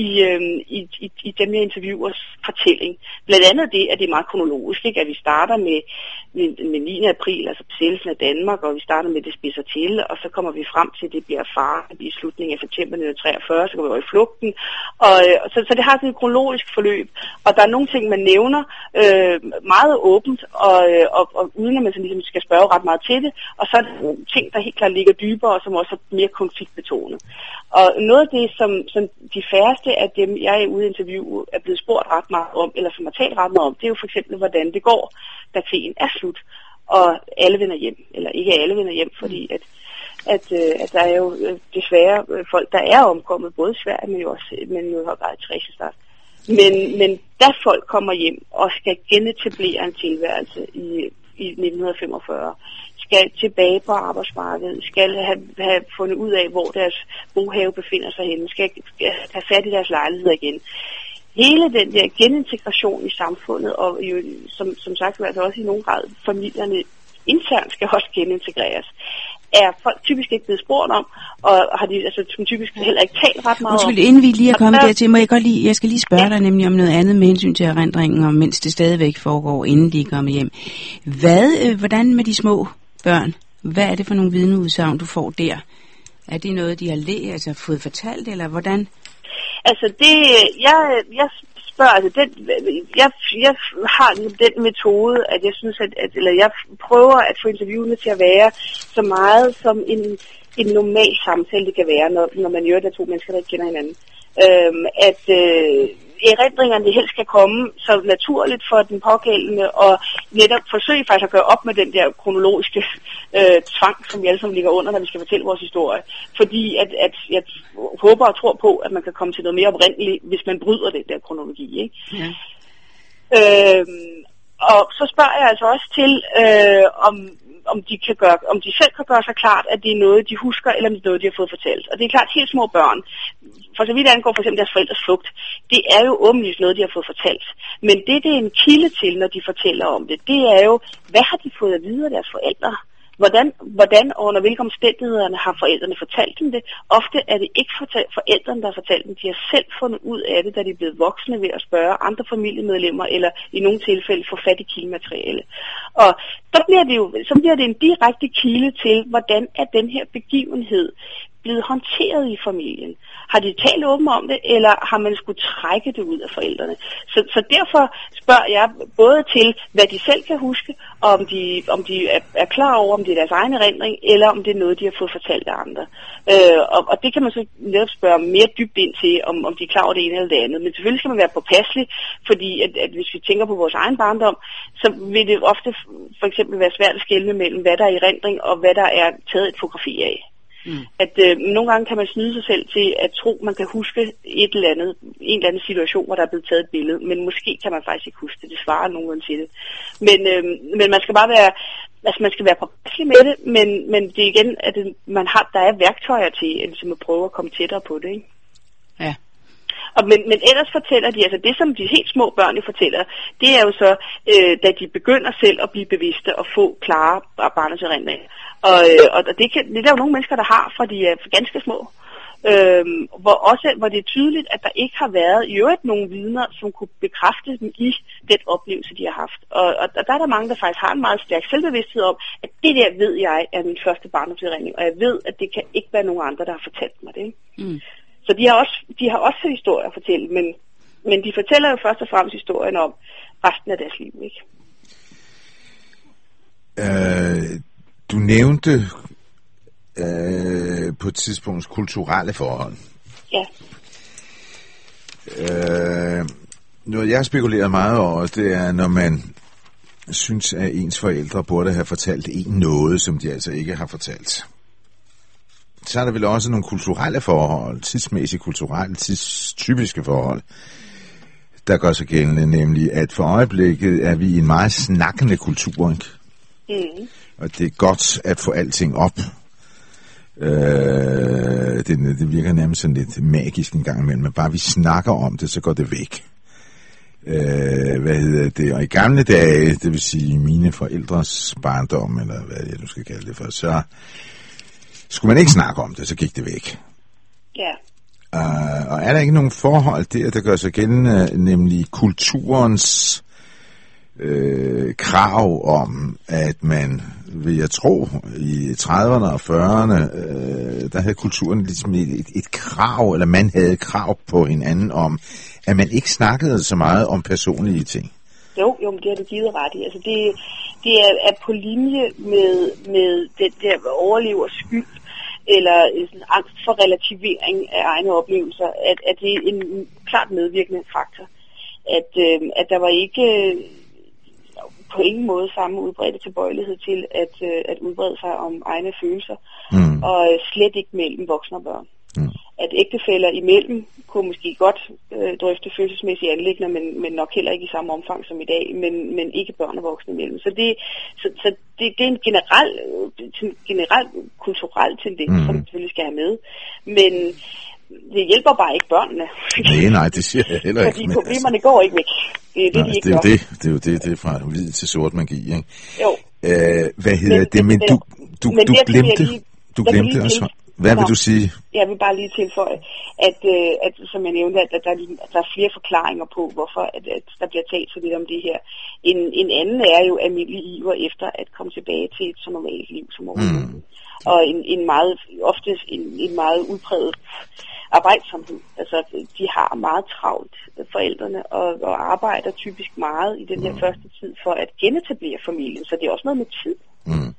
D: i dem her interviewers fortælling. Blandt andet det, at det er meget kronologisk, ikke? At vi starter med 9. april, altså besættelsen af Danmark, og vi starter med det spidser til, og så kommer vi frem til, det bliver far i slutningen af september 1943, så kommer vi over i flugten. Så det har sådan et kronologisk forløb, og der er nogle ting, man nævner meget åbent, og uden at man så ligesom skal spørge ret meget til det, og så er der nogle ting, der helt klart ligger dybere, og som også er mere konfliktbetonet. Og noget af det, som de færreste af dem, jeg er ude i interview, er blevet spurgt ret meget om, eller som har talt ret meget om, det er jo for eksempel, hvordan det går, da krigen er slut, og alle vender hjem, eller ikke alle vender hjem, fordi at der er jo desværre folk, der er omkommet, både i Sverige, men jo i høj grad i Theresienstadt. Men da folk kommer hjem og skal genetablere en tilværelse i 1945, skal tilbage på arbejdsmarkedet, skal have fundet ud af, hvor deres bohave befinder sig henne, skal have fat i deres lejligheder igen. Hele den der genintegration i samfundet, og jo, som sagt, altså også i nogen grad familierne internt skal også genintegreres, er folk typisk ikke blevet spurgt om, og har de som typisk heller ikke talt ret meget om.
C: Inden vi lige er kommet dertil, jeg skal lige spørge dig nemlig om noget andet med hensyn til erindringen, og mens det stadigvæk foregår, inden de kommer hjem. Hvordan med de små børn? Hvad er det for nogle vidneudsagn, du får der? Er det noget, de har fået fortalt, eller hvordan?
D: Altså jeg spørger, altså jeg har den metode, at jeg synes, eller jeg prøver at få interviewene til at være så meget som en normal samtale, det kan være, når man gør det to mennesker, der ikke kender hinanden. Erindringerne helst skal komme så naturligt for den pågældende, og netop forsøge faktisk at gøre op med den der kronologiske tvang, som vi alle sammen ligger under, når vi skal fortælle vores historie. Fordi at jeg håber og tror på, at man kan komme til noget mere oprindeligt, hvis man bryder den der kronologi, ikke? Ja. Og så spørger jeg altså også til, om de selv kan gøre sig klart, at det er noget, de husker, eller om det er noget, de har fået fortalt. Og det er klart, helt små børn, for så vidt angår for eksempel deres forældres flugt, det er jo åbenlyst noget, de har fået fortalt. Men det er en kilde til, når de fortæller om det, det er jo, hvad har de fået at vide af deres forældre? Hvordan og under hvilke omstændighederne har forældrene fortalt dem det? Ofte er det ikke forældrene, der har fortalt dem. De har selv fundet ud af det, da de er blevet voksne ved at spørge andre familiemedlemmer, eller i nogle tilfælde få fat i kildemateriale. Og så bliver det en direkte kilde til, hvordan er den her begivenhed blevet håndteret i familien. Har de talt åbent om det, eller har man skulle trække det ud af forældrene? Så derfor spørger jeg både til, hvad de selv kan huske, og om de er klar over, om det er deres egen erindring, eller om det er noget, de har fået fortalt af andre. Og det kan man så netop spørge mere dybt ind til, om de er klar over det ene eller det andet. Men selvfølgelig skal man være påpasselig, fordi at hvis vi tænker på vores egen barndom, så vil det ofte for eksempel være svært at skelne mellem, hvad der er erindring, og hvad der er taget et fotografi af. At nogle gange kan man snyde sig selv til at tro, man kan huske en eller anden situation, hvor der er blevet taget et billede, men måske kan man faktisk ikke huske det. Det svarer nogenlunde til det. Men man skal bare være, altså man skal være påpasselig med det, men det er igen, at der er værktøjer til, at prøve at komme tættere på det, ikke?
C: Ja.
D: Men ellers fortæller de, altså det som de helt små børn fortæller, det er jo så, da de begynder selv at blive bevidste og få klare barnets erindringer. Og det er der jo nogle mennesker, der har, fra de er ganske små. hvor det er tydeligt, at der ikke har været i øvrigt nogen vidner, som kunne bekræfte dem i den oplevelse, de har haft. Og der er der mange, der faktisk har en meget stærk selvbevidsthed om, at det der ved jeg er min første barndomserindring, og jeg ved, at det kan ikke være nogen andre, der har fortalt mig det. Mm. Så de har også historier at fortælle, men de fortæller jo først og fremmest historien om resten af deres liv, ikke?
E: Du nævnte på et tidspunkt kulturelle forhold.
D: Ja.
E: Noget jeg har spekuleret meget over, det er, når man synes, at ens forældre burde have fortalt en noget, som de altså ikke har fortalt. Så er der vel også nogle kulturelle forhold, tidsmæssige kulturelle, tidstypiske forhold, der gør sig gældende, nemlig at for øjeblikket er vi i en meget snakkende kultur, ikke? Mm. Og det er godt at få alting op. Det virker nærmest sådan lidt magisk en gang imellem, men bare vi snakker om det, så går det væk. Og i gamle dage, det vil sige mine forældres barndom, eller hvad jeg nu skal kalde det for, så skulle man ikke snakke om det, så gik det væk.
D: Ja.
E: Og er der ikke nogen forhold der gør sig gældende, nemlig kulturens krav om, at man, vil jeg tro, i 30'erne og 40'erne, der havde kulturen ligesom et krav, eller man havde et krav på hinanden om, at man ikke snakkede så meget om personlige ting.
D: Jo, men det har du givet ret i. Altså det er på linje med den der overlevers skyld, eller sådan angst for relativering af egne oplevelser, at det er en klart medvirkende faktor. At der var ikke på ingen måde samme udbredte tilbøjelighed til at udbrede sig om egne følelser, og slet ikke mellem voksne og børn. Mm. At ægtefæller imellem kunne måske godt drøfte følelsesmæssige anliggender, men nok heller ikke i samme omfang som i dag, men ikke børn og voksne imellem. Så det er en generel kulturel tendens, som vi selvfølgelig skal have med, men det hjælper bare ikke børnene.
E: Nej, det siger jeg heller ikke.
D: Fordi problemerne går ikke væk. Det er det, de ikke gør.
E: Det er jo det. Det er fra hvid til sort magi, ikke?
D: Jo.
E: Hvad hedder det? Men du glemte også. Hvad vil du sige?
D: Jeg vil bare lige tilføje, at som jeg nævnte, at der er flere forklaringer på, hvorfor at der bliver talt så lidt om det her. En anden er jo almindelig iver efter at komme tilbage til et så normalt liv som overhovedet. Og en meget udpræget arbejdsomhed. Altså, de har meget travlt, forældrene, og arbejder typisk meget i den her første tid for at genetablere familien. Så det er også noget med tid. Mm.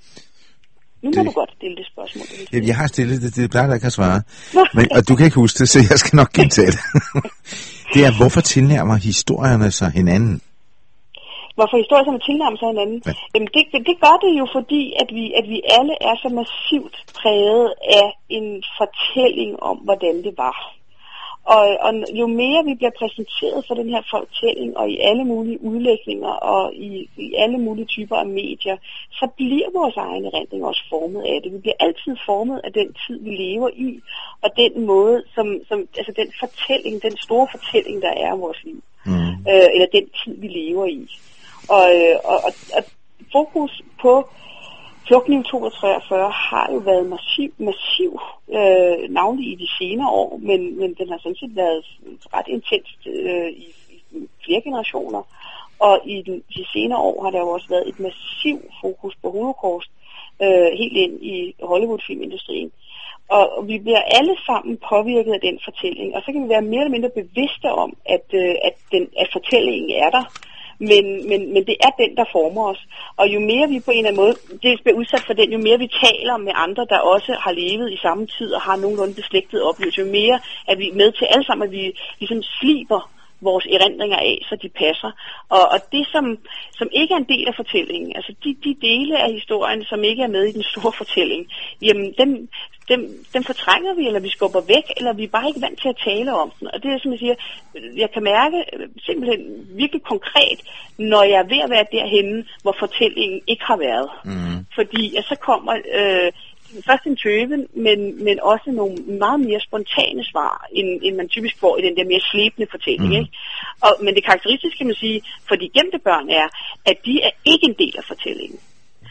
D: Nu må du godt stille det spørgsmål.
E: Jeg har stillet det. Det er klart, at jeg kan svare. Og du kan ikke huske det, så jeg skal nok gentage det. Det er, hvorfor tilnærmer historierne sig hinanden?
D: Hvorfor historierne tilnærmer sig hinanden? Ja. Jamen, det gør det jo, fordi at vi alle er så massivt præget af en fortælling om, hvordan det var. Og jo mere vi bliver præsenteret for den her fortælling, og i alle mulige udlægninger, og i alle mulige typer af medier, så bliver vores egen erindring også formet af det. Vi bliver altid formet af den tid, vi lever i, og den måde, altså den fortælling, den store fortælling, der er i vores liv. Eller den tid, vi lever i. Og fokus på Flugtkniv 243 har jo været massiv navnlig i de senere år, men den har sådan set været ret intenst i flere generationer. Og i de senere år har der jo også været et massiv fokus på Holocaust helt ind i Hollywood-filmindustrien. Og vi bliver alle sammen påvirket af den fortælling, og så kan vi være mere eller mindre bevidste om, at fortællingen er der. Men det er den, der former os. Og jo mere vi på en eller anden måde det bliver udsat for den, jo mere vi taler med andre, der også har levet i samme tid og har nogenlunde beslægtet oplevelse, jo mere er vi med til alle sammen, at vi ligesom sliber vores erindringer af, så de passer. Og det, som ikke er en del af fortællingen, altså de dele af historien, som ikke er med i den store fortælling, jamen dem fortrænger vi, eller vi skubber væk, eller vi er bare ikke vant til at tale om den. Og det er, som jeg siger, jeg kan mærke simpelthen virkelig konkret, når jeg er ved at være derhenne, hvor fortællingen ikke har været. Fordi så kommer først en tøven, men også nogle meget mere spontane svar, end man typisk får i den der mere slebende fortælling. Ikke? Men det karakteristiske, kan man sige, for de gemte børn er, at de er ikke en del af fortællingen.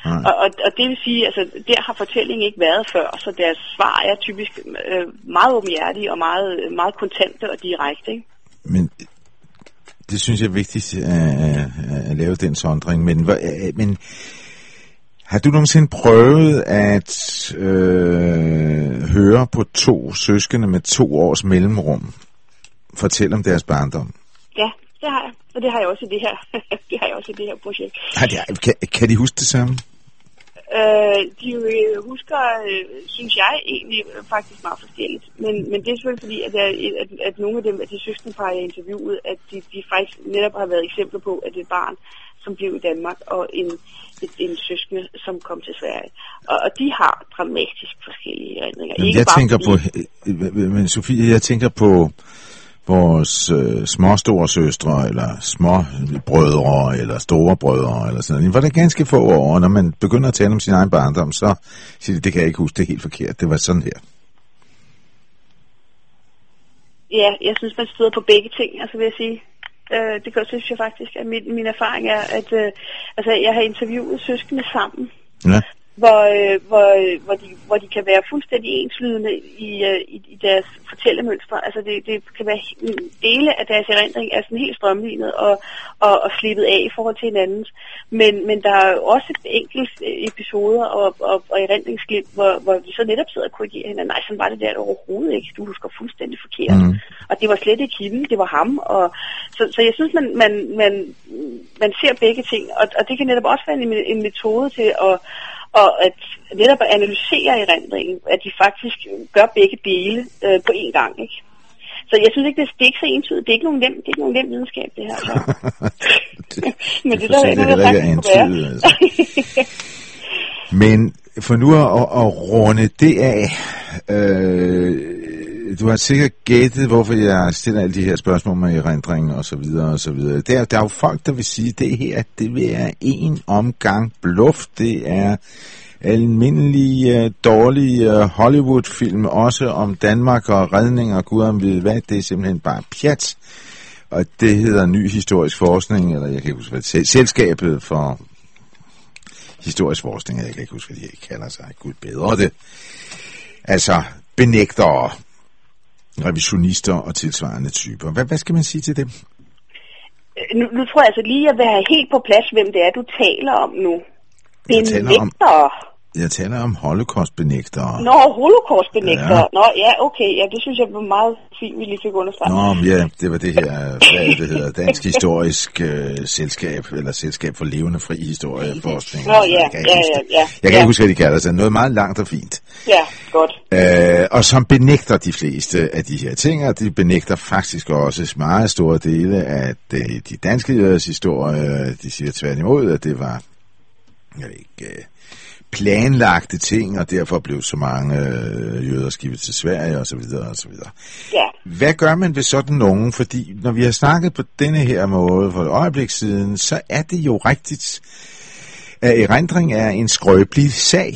D: Og det vil sige, altså der har fortællingen ikke været før, så deres svar er typisk meget åbenhjertige og meget, meget kontante og direkte, ikke?
E: Men det synes jeg er vigtigt at lave den sondring, men har du nogensinde prøvet at høre på 2 søskende med 2 års mellemrum fortælle om deres barndom?
D: Ja, det har jeg. Og det har jeg også i det her, projekt.
E: Kan de huske det samme?
D: De husker, synes jeg, egentlig faktisk meget forskelligt. Men det er selvfølgelig fordi, at nogle af dem, af de søskendepar, jeg interviewede, at de faktisk netop har været eksempler på, at det er et barn, som blev i Danmark, og en søskende, som kom til Sverige. Og de har dramatisk forskellige erindringer.
E: Men Sofie, jeg tænker på vores småstore søstre, eller småbrødre, eller storebrødre, eller sådan noget. Var det ganske få år, når man begynder at tale om sin egen barndom, så siger det kan jeg ikke huske, det er helt forkert. Det var sådan her.
D: Ja, jeg synes, man støder på begge ting, altså vil jeg sige. Det gør, synes jeg faktisk, at min erfaring er, at jeg har interviewet søskende sammen. Ja. Hvor de kan være fuldstændig enslydende i deres fortællemønstre. Altså det kan være dele af deres erindring er sådan helt strømlignet og slippet af i forhold til hinandens. Men der er også enkelt episoder og erindringsglimt, hvor de så netop sidder og korrigerer hinanden. Nej, sådan var det der overhovedet ikke. Du husker fuldstændig forkert. Mm. Og det var slet ikke hende, det var ham. Så jeg synes, man ser begge ting. Og det kan netop også være en metode til at netop at analysere erindringen, at de faktisk gør begge dele på én gang, ikke? Så jeg synes ikke, det er ikke så entydigt. Det er ikke nogen nem videnskab, det her. Så. Men det er heller ikke entydigt, altså.
E: Men for nu at runde det af, du har sikkert gættet, hvorfor jeg stiller alle de her spørgsmål med erindringen og så videre og så videre. Der er jo folk, der vil sige, at det her, det vil være en omgang bluff. Det er almindelige, dårlige Hollywood-film, også om Danmark og redning og gud om ved hvad. Det er simpelthen bare pjat. Og det hedder Ny Historisk Forskning, eller jeg kan ikke huske, hvad det er, Selskabet for Historisk Forskning, jeg kan ikke huske, hvad de kalder sig. Gud bedre det. Altså, benægtere, revisionister og tilsvarende typer. Hvad skal man sige til dem?
D: Nu tror jeg altså lige, at jeg vil have helt på plads, hvem det er, du taler om nu. Benægtere.
E: Jeg taler om holocaust-benægtere.
D: Nå, holocaust-benægtere. Ja. Nå, ja, okay. Ja, det synes jeg var meget fint, vi lige fik understreget.
E: Nå, ja, det var det her, hvad det hedder, Dansk Historisk Selskab, eller Selskab for Levende Fri Historieforskning.
D: Nå, ja,
E: Jeg kan ikke huske, hvad de kalder sig. Noget meget langt og fint.
D: Ja, godt.
E: Og som benægter de fleste af de her ting, og de benægter faktisk også meget store dele af de danske jøders historie. De siger tværtimod, at det var, jeg ved ikke, planlagte ting, og derfor blev så mange jøder skibet til Sverige, og så videre, og så videre.
D: Ja.
E: Hvad gør man ved sådan nogen? Fordi når vi har snakket på denne her måde for et øjeblik siden, så er det jo rigtigt, at erindring er en skrøbelig sag.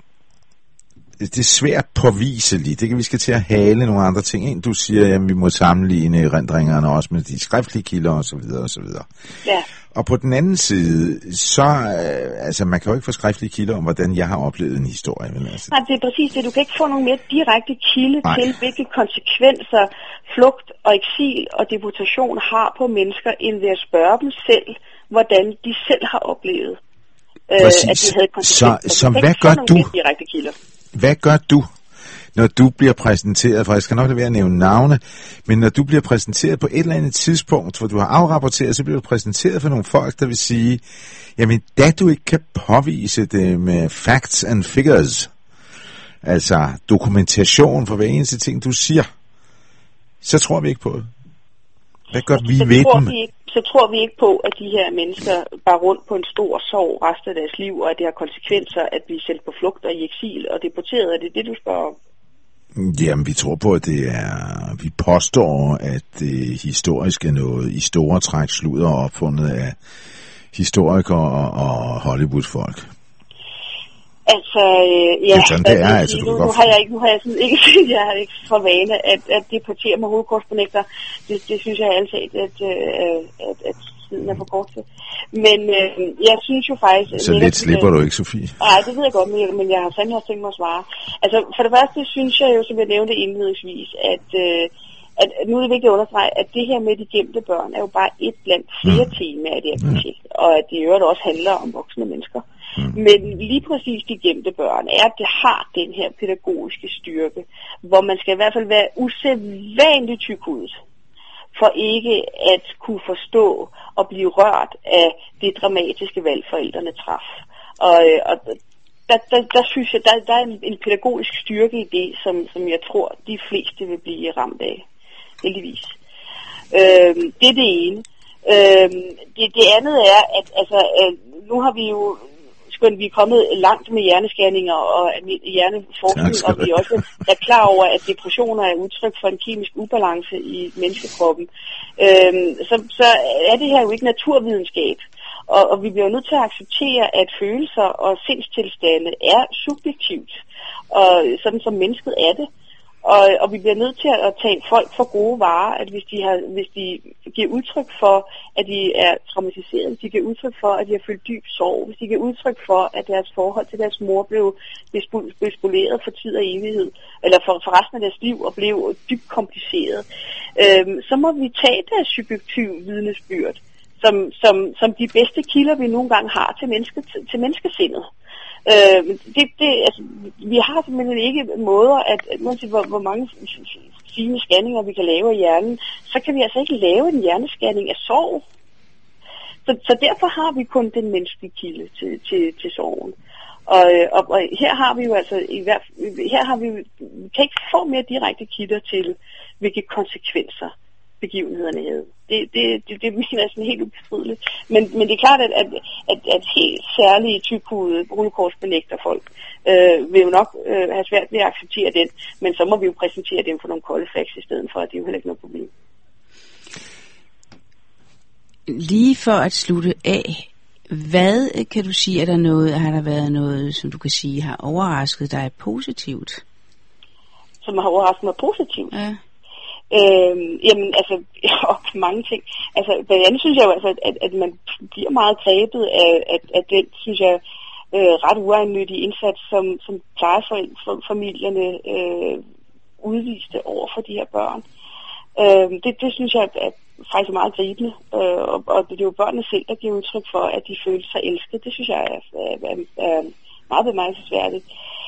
E: Det er svært påviseligt. Det kan vi skal til at hale nogle andre ting ind. Du siger, at vi må sammenligne erindringerne også med de skriftlige kilder, og så videre, og så videre. Ja. Og på den anden side, så, altså man kan jo ikke få skriftlige kilder om, hvordan jeg har oplevet en historie. Vel? Altså.
D: Nej, det er præcis det. Du kan ikke få nogen mere direkte kilde til, hvilke konsekvenser flugt og eksil og deportation har på mennesker, end ved at spørge dem selv, hvordan de selv har oplevet, at de havde konsekvenser.
E: Så hvad gør du? Hvad gør du, når du bliver præsenteret, for jeg skal nok lade være at nævne navne, men når du bliver præsenteret på et eller andet tidspunkt, hvor du har afrapporteret, så bliver du præsenteret for nogle folk, der vil sige, jamen da du ikke kan påvise det med facts and figures, altså dokumentation for hver eneste ting, du siger, så tror vi ikke på det. Hvad gør vi ved dem?
D: Så tror vi ikke på, at de her mennesker bare rundt på en stor sorg resten af deres liv, og at det har konsekvenser at blive sendt på flugt og i eksil og deporteret. Er det det, du spørger om?
E: Jamen, vi tror på, at det er... Vi påstår, at det historiske er noget i store træk sludder opfundet af historikere og Hollywood-folk.
D: Altså, ja,
E: sådan, det er, altså,
D: nu har jeg sådan ikke, jeg har ikke for vane at deportere med holocaust-benægter. Det synes jeg altid, at tiden er for kort til. Men jeg synes jo faktisk...
E: Så lidt slipper du ikke, Sofie?
D: Nej, det ved jeg godt, men jeg har sandelig også tænkt mig at svare. Altså, for det første synes jeg jo, som jeg nævnte indledningsvis, at nu er det vigtigt at understrege, at det her med de gemte børn er jo bare et blandt flere temaer i det her projekt, og at det i øvrigt også handler om voksne mennesker. Men lige præcis de gemte børn er, at det har den her pædagogiske styrke, hvor man skal i hvert fald være usædvanligt tykhudet for ikke at kunne forstå og blive rørt af det dramatiske valg, forældrene traf. Og der synes jeg, der er en pædagogisk styrke i det, som jeg tror, de fleste vil blive ramt af. Heldigvis. Det er det ene. Det andet er, at nu har vi jo vi er kommet langt med hjernescanninger og hjerneforskning, og vi også er klar over, at depressioner er udtryk for en kemisk ubalance i menneskekroppen. Så er det her jo ikke naturvidenskab. Og vi bliver nødt til at acceptere, at følelser og sindstilstande er subjektivt, og sådan som mennesket er det. Og vi bliver nødt til at tage folk for gode varer, at hvis de giver udtryk for, at de er traumatiseret, hvis de giver udtryk for, at de har følt dyb sorg, hvis de giver udtryk for, at deres forhold til deres mor blev spoleret for tid og evighed, eller for resten af deres liv og blev dybt kompliceret, så må vi tage deres subjektive vidnesbyrd som de bedste kilder, vi nogle gange har til menneskesindet. Vi har simpelthen ikke måder, at uanset hvor mange fine scanninger vi kan lave af hjernen, så kan vi altså ikke lave en hjernescanning af sorg. Så derfor har vi kun den menneskelige kilde til sorgen. Og her har vi jo altså vi kan ikke få mere direkte kilder til, hvilke konsekvenser begivenhederne havde. Det mener jeg sådan helt ubestrideligt. Men det er klart, at helt særlige typhudede holocaustbenægter folk vil jo nok have svært ved at acceptere den, men så må vi jo præsentere dem for nogle kolde facts i stedet for, at det er jo heller ikke noget problem.
C: Lige for at slutte af, hvad kan du sige, har der været noget, som du kan sige, har overrasket dig positivt?
D: Som har overrasket mig positivt?
C: Ja.
D: Jamen, altså, mange ting. Altså, blandt andet synes jeg jo, altså, at man bliver meget grebet af den, synes jeg, ret uegennyttige indsats, som plejefamilierne udviste over for de her børn. Det synes jeg er faktisk meget gribende, og det er jo børnene selv, der giver udtryk for, at de føler sig elsket. Det synes jeg er meget bemærkelsesværdigt.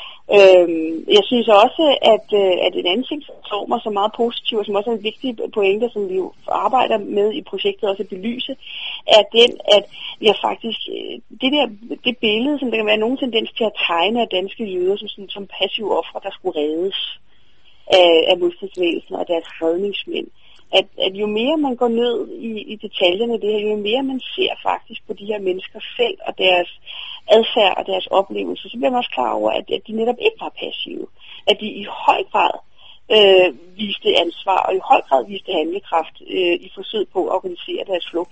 D: Jeg synes også, at en anden ting, som slår mig så meget positivt, og som også er en vigtig pointe, som vi jo arbejder med i projektet også at belyse, er den, at vi har faktisk det billede, som der kan være nogen tendens til at tegne af danske jøder som passive ofre, der skulle reddes af modstandsbevægelsen og deres fredningsmænd. At jo mere man går ned i detaljerne af det her, jo mere man ser faktisk på de her mennesker selv og deres adfærd og deres oplevelser, så bliver man også klar over, at de netop ikke var passive. At de i høj grad viste ansvar og i høj grad viste handlekraft i forsøg på at organisere deres flugt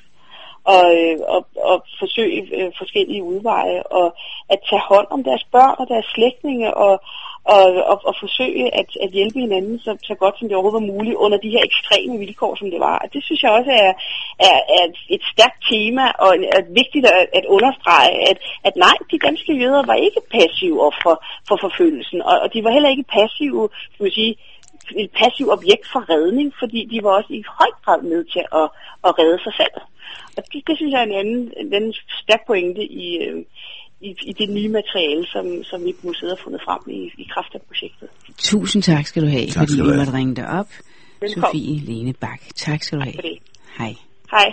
D: og forsøge forskellige udveje og at tage hånd om deres børn og deres slægtninge og forsøge at hjælpe hinanden så godt som det overhovedet var muligt under de her ekstreme vilkår, som det var. Og det synes jeg også er et stærkt tema og er vigtigt at understrege, at nej, de danske jøder var ikke passive ofre for forfølgelsen, og de var heller ikke passive, skal man sige, et passivt objekt for redning, fordi de var også i høj grad med til at redde sig selv. Og det synes jeg er en anden stærk pointe i det nye materiale, som vi på museet har fundet frem i kraft af projektet.
C: Tusind tak skal du have,
E: tak,
C: fordi vi måtte ringe dig op.
D: Velkommen.
C: Sofie Lene Bak. Tak skal du have.
D: Tak for det.
C: Hej.
D: Hej.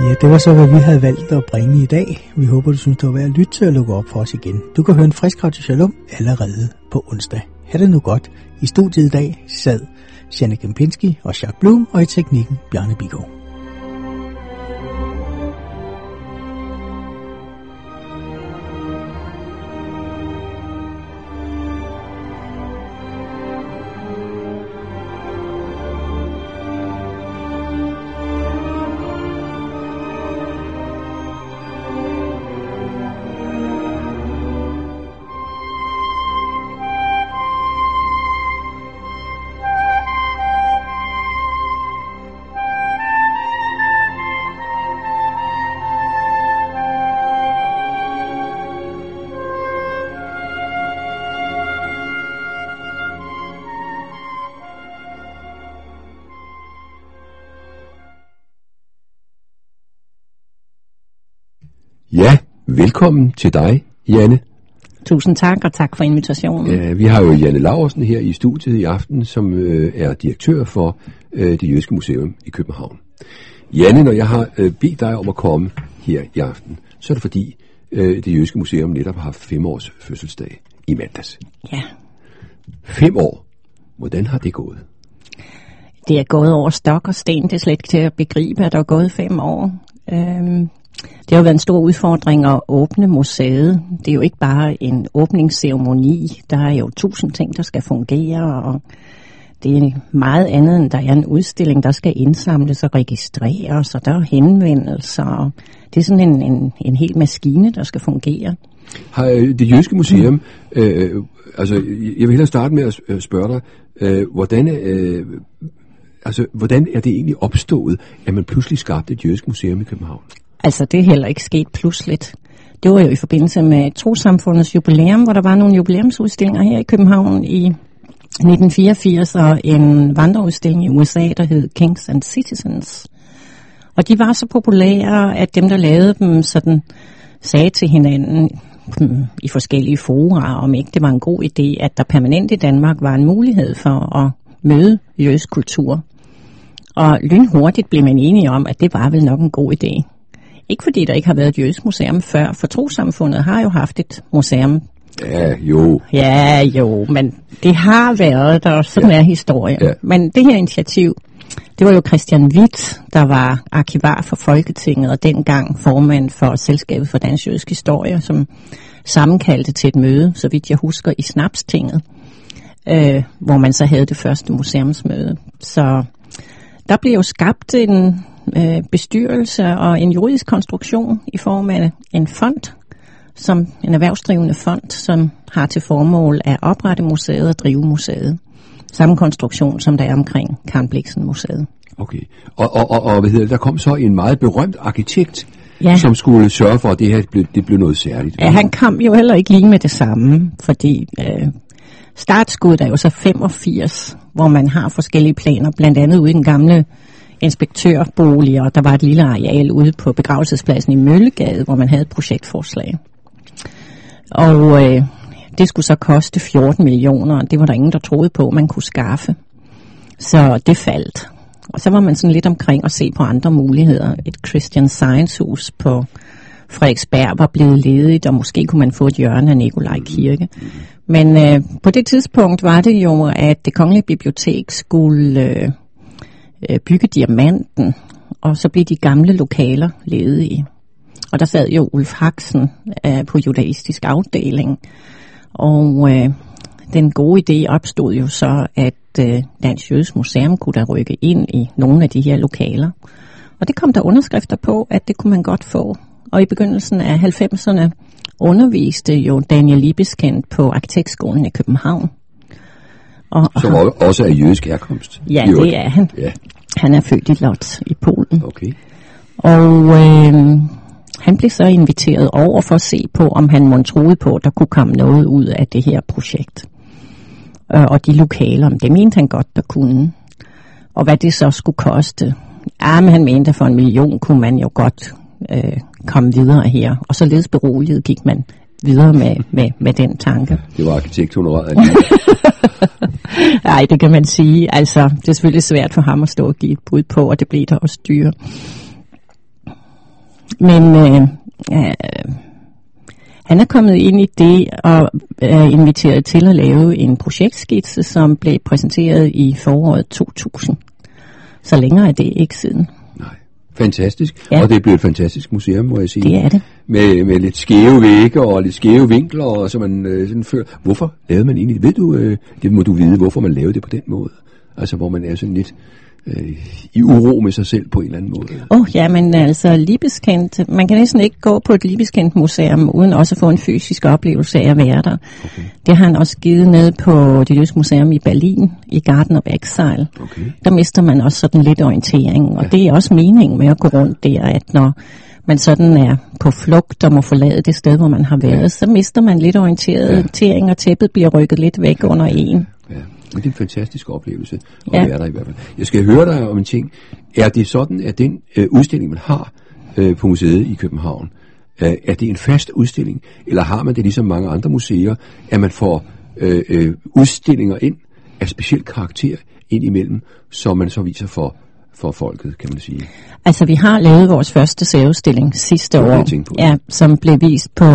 A: Ja, det var så, hvad vi havde valgt at bringe i dag. Vi håber, du synes, det var værd at lytte til at lukke op for os igen. Du kan høre en frisk Radio Shalom allerede på onsdag. Ha' det nu godt. I studiet i dag sad Janne Kempinski og Jacques Blum, og i teknikken Bjarne Biggaard.
F: Ja, velkommen til dig, Janne.
G: Tusind tak, og tak for invitationen.
F: Ja, vi har jo Janne Laursen her i studiet i aften, som er direktør for Det Jødiske Museum i København. Janne, når jeg har bedt dig om at komme her i aften, så er det fordi Det Jødiske Museum netop har haft 5 års fødselsdag i mandags.
G: Ja.
F: 5 år. Hvordan har det gået?
G: Det er gået over stok og sten. Det er slet ikke til at begribe, at der er gået 5 år. Det har jo været en stor udfordring at åbne museet. Det er jo ikke bare en åbningsceremoni. Der er jo 1000 ting, der skal fungere, og det er meget andet, end der er en udstilling, der skal indsamles og registreres, og der er henvendelser. Det er sådan en hel maskine, der skal fungere.
F: Har Det Jødiske Museum, altså jeg vil hellere starte med at spørge dig, hvordan er det egentlig opstået, at man pludselig skabte et jødisk museum i København? Altså,
G: det er heller ikke sket pludseligt. Det var jo i forbindelse med Trossamfundets jubilæum, hvor der var nogle jubilæumsudstillinger her i København i 1984, og en vandreudstilling i USA, der hed Kings and Citizens. Og de var så populære, at dem, der lavede dem, sådan sagde til hinanden i forskellige fora, om ikke det var en god idé, at der permanent i Danmark var en mulighed for at møde jødisk kultur. Og lynhurtigt blev man enige om, at det var vel nok en god idé. Ikke fordi der ikke har været et jødisk museum før, for Trossamfundet har jo haft et museum. Ja, jo, men det har været der, sådan er historien. Ja. Men det her initiativ, det var jo Christian Witt, der var arkivar for Folketinget, og dengang formand for Selskabet for Dansk Jødisk Historie, som sammenkaldte til et møde, så vidt jeg husker, i Snapstinget, hvor man så havde det første museumsmøde. Så der blev jo skabt en bestyrelse og en juridisk konstruktion i form af en fond, som en erhvervsdrivende fond, som har til formål at oprette museet og drive museet. Samme konstruktion, som der er omkring Karen Blixen Museet.
F: Okay. Og hvad hedder det, der kom så en meget berømt arkitekt, som skulle sørge for, at det her det blev noget særligt.
G: Ja, han kom jo heller ikke lige med det samme, fordi startskuddet er jo så 85, hvor man har forskellige planer, blandt andet ude i den gamle inspektørbolig, og der var et lille areal ude på begravelsespladsen i Møllegade, hvor man havde et projektforslag. Og det skulle så koste 14 millioner, og det var der ingen, der troede på, man kunne skaffe. Så det faldt. Og så var man sådan lidt omkring at se på andre muligheder. Et Christian Science hus på Frederiksberg var blevet ledigt, og måske kunne man få et hjørne af Nikolaj Kirke. Men på det tidspunkt var det jo, at Det Kongelige Bibliotek skulle bygge Diamanten, og så blev de gamle lokaler ledige. Og der sad jo Ulf Haxen på judaistisk afdeling, og den gode idé opstod jo så, at Dansk Jødisk Museum kunne da rykke ind i nogle af de her lokaler. Og det kom der underskrifter på, at det kunne man godt få. Og i begyndelsen af 90'erne underviste jo Daniel Libeskind på Arkitektskolen i København.
F: Som også er jødisk herkomst.
G: Ja, det er han. Ja. Han er født i Lodz i Polen.
F: Okay.
G: Og han blev så inviteret over for at se på, om han måtte troede på, at der kunne komme noget ud af det her projekt. Og de lokaler, det mente han godt, der kunne. Og hvad det så skulle koste. Men han mente, at for 1 million kunne man jo godt komme videre her. Og således beroliget gik man videre med den tanke.
F: Det var arkitekthonoraret.
G: Nej, det kan man sige. Altså, det er selvfølgelig svært for ham at stå og give et bud på, og det blev der også dyre. Men han er kommet ind i det og er inviteret til at lave en projektskitse, som blev præsenteret i foråret 2000. Så længere er det ikke siden.
F: Nej, fantastisk.
G: Ja.
F: Og det er blevet et fantastisk museum, må jeg sige.
G: Det er det.
F: Med lidt skæve vægge og lidt skæve vinkler, og så man sådan føler. Hvorfor lavede man egentlig, ved du, det må du vide, hvorfor man lavede det på den måde? Altså, hvor man er sådan lidt i uro med sig selv på en eller anden måde.
G: Ja, men altså Liebeskendt, man kan næsten ikke gå på et Liebeskendt museum uden også at få en fysisk oplevelse af at være der. Okay. Det har han også givet ned på det jødiske museum i Berlin, i Garden of Exile. Okay. Der mister man også sådan lidt orientering, og det er også meningen med at gå rundt der, at når man sådan er på flugt og må forlade det sted, hvor man har været, så mister man lidt orientering, og tæppet bliver rykket lidt væk under en.
F: Ja. Men det er en fantastisk oplevelse at være der i hvert fald. Jeg skal høre dig om en ting. Er det sådan, at den udstilling, man har på museet i København, er det en fast udstilling? Eller har man det ligesom mange andre museer, at man får udstillinger ind af speciel karakter ind imellem, som man så viser for folket, kan man sige? Altså,
G: vi har lavet vores første særudstilling sidste år, som blev vist på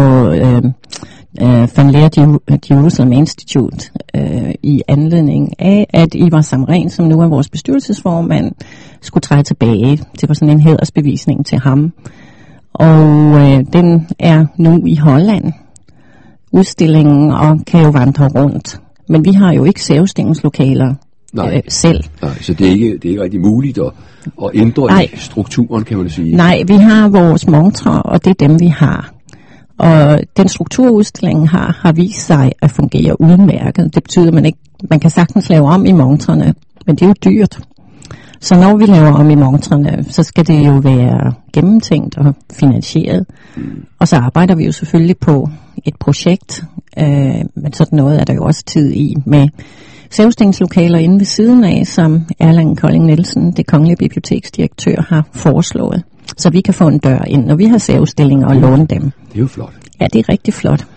G: Van Leer Jerusalem Institute i anledning af, at Ivar Samren, som nu er vores bestyrelsesformand, skulle træde tilbage. Det var sådan en hædersbevisning til ham. Og den er nu i Holland, udstillingen, og kan jo vandre rundt. Men vi har jo ikke særudstillingslokaler selv.
F: Nej, så det er ikke rigtig muligt at ændre i strukturen, kan man sige.
G: Nej, vi har vores montrer, og det er dem, vi har. Og den strukturudstillingen har vist sig at fungere udmærket. Det betyder, at man kan sagtens lave om i montrene, men det er jo dyrt. Så når vi laver om i montrene, så skal det jo være gennemtænkt og finansieret. Og så arbejder vi jo selvfølgelig på et projekt, men sådan noget er der jo også tid i med særudstillingslokaler inde ved siden af, som Erland Kolding Nielsen, det kongelige biblioteksdirektør, har foreslået. Så vi kan få en dør ind, når vi har særudstillinger og låne dem.
F: Det er jo flot.
G: Ja, det er rigtig flot.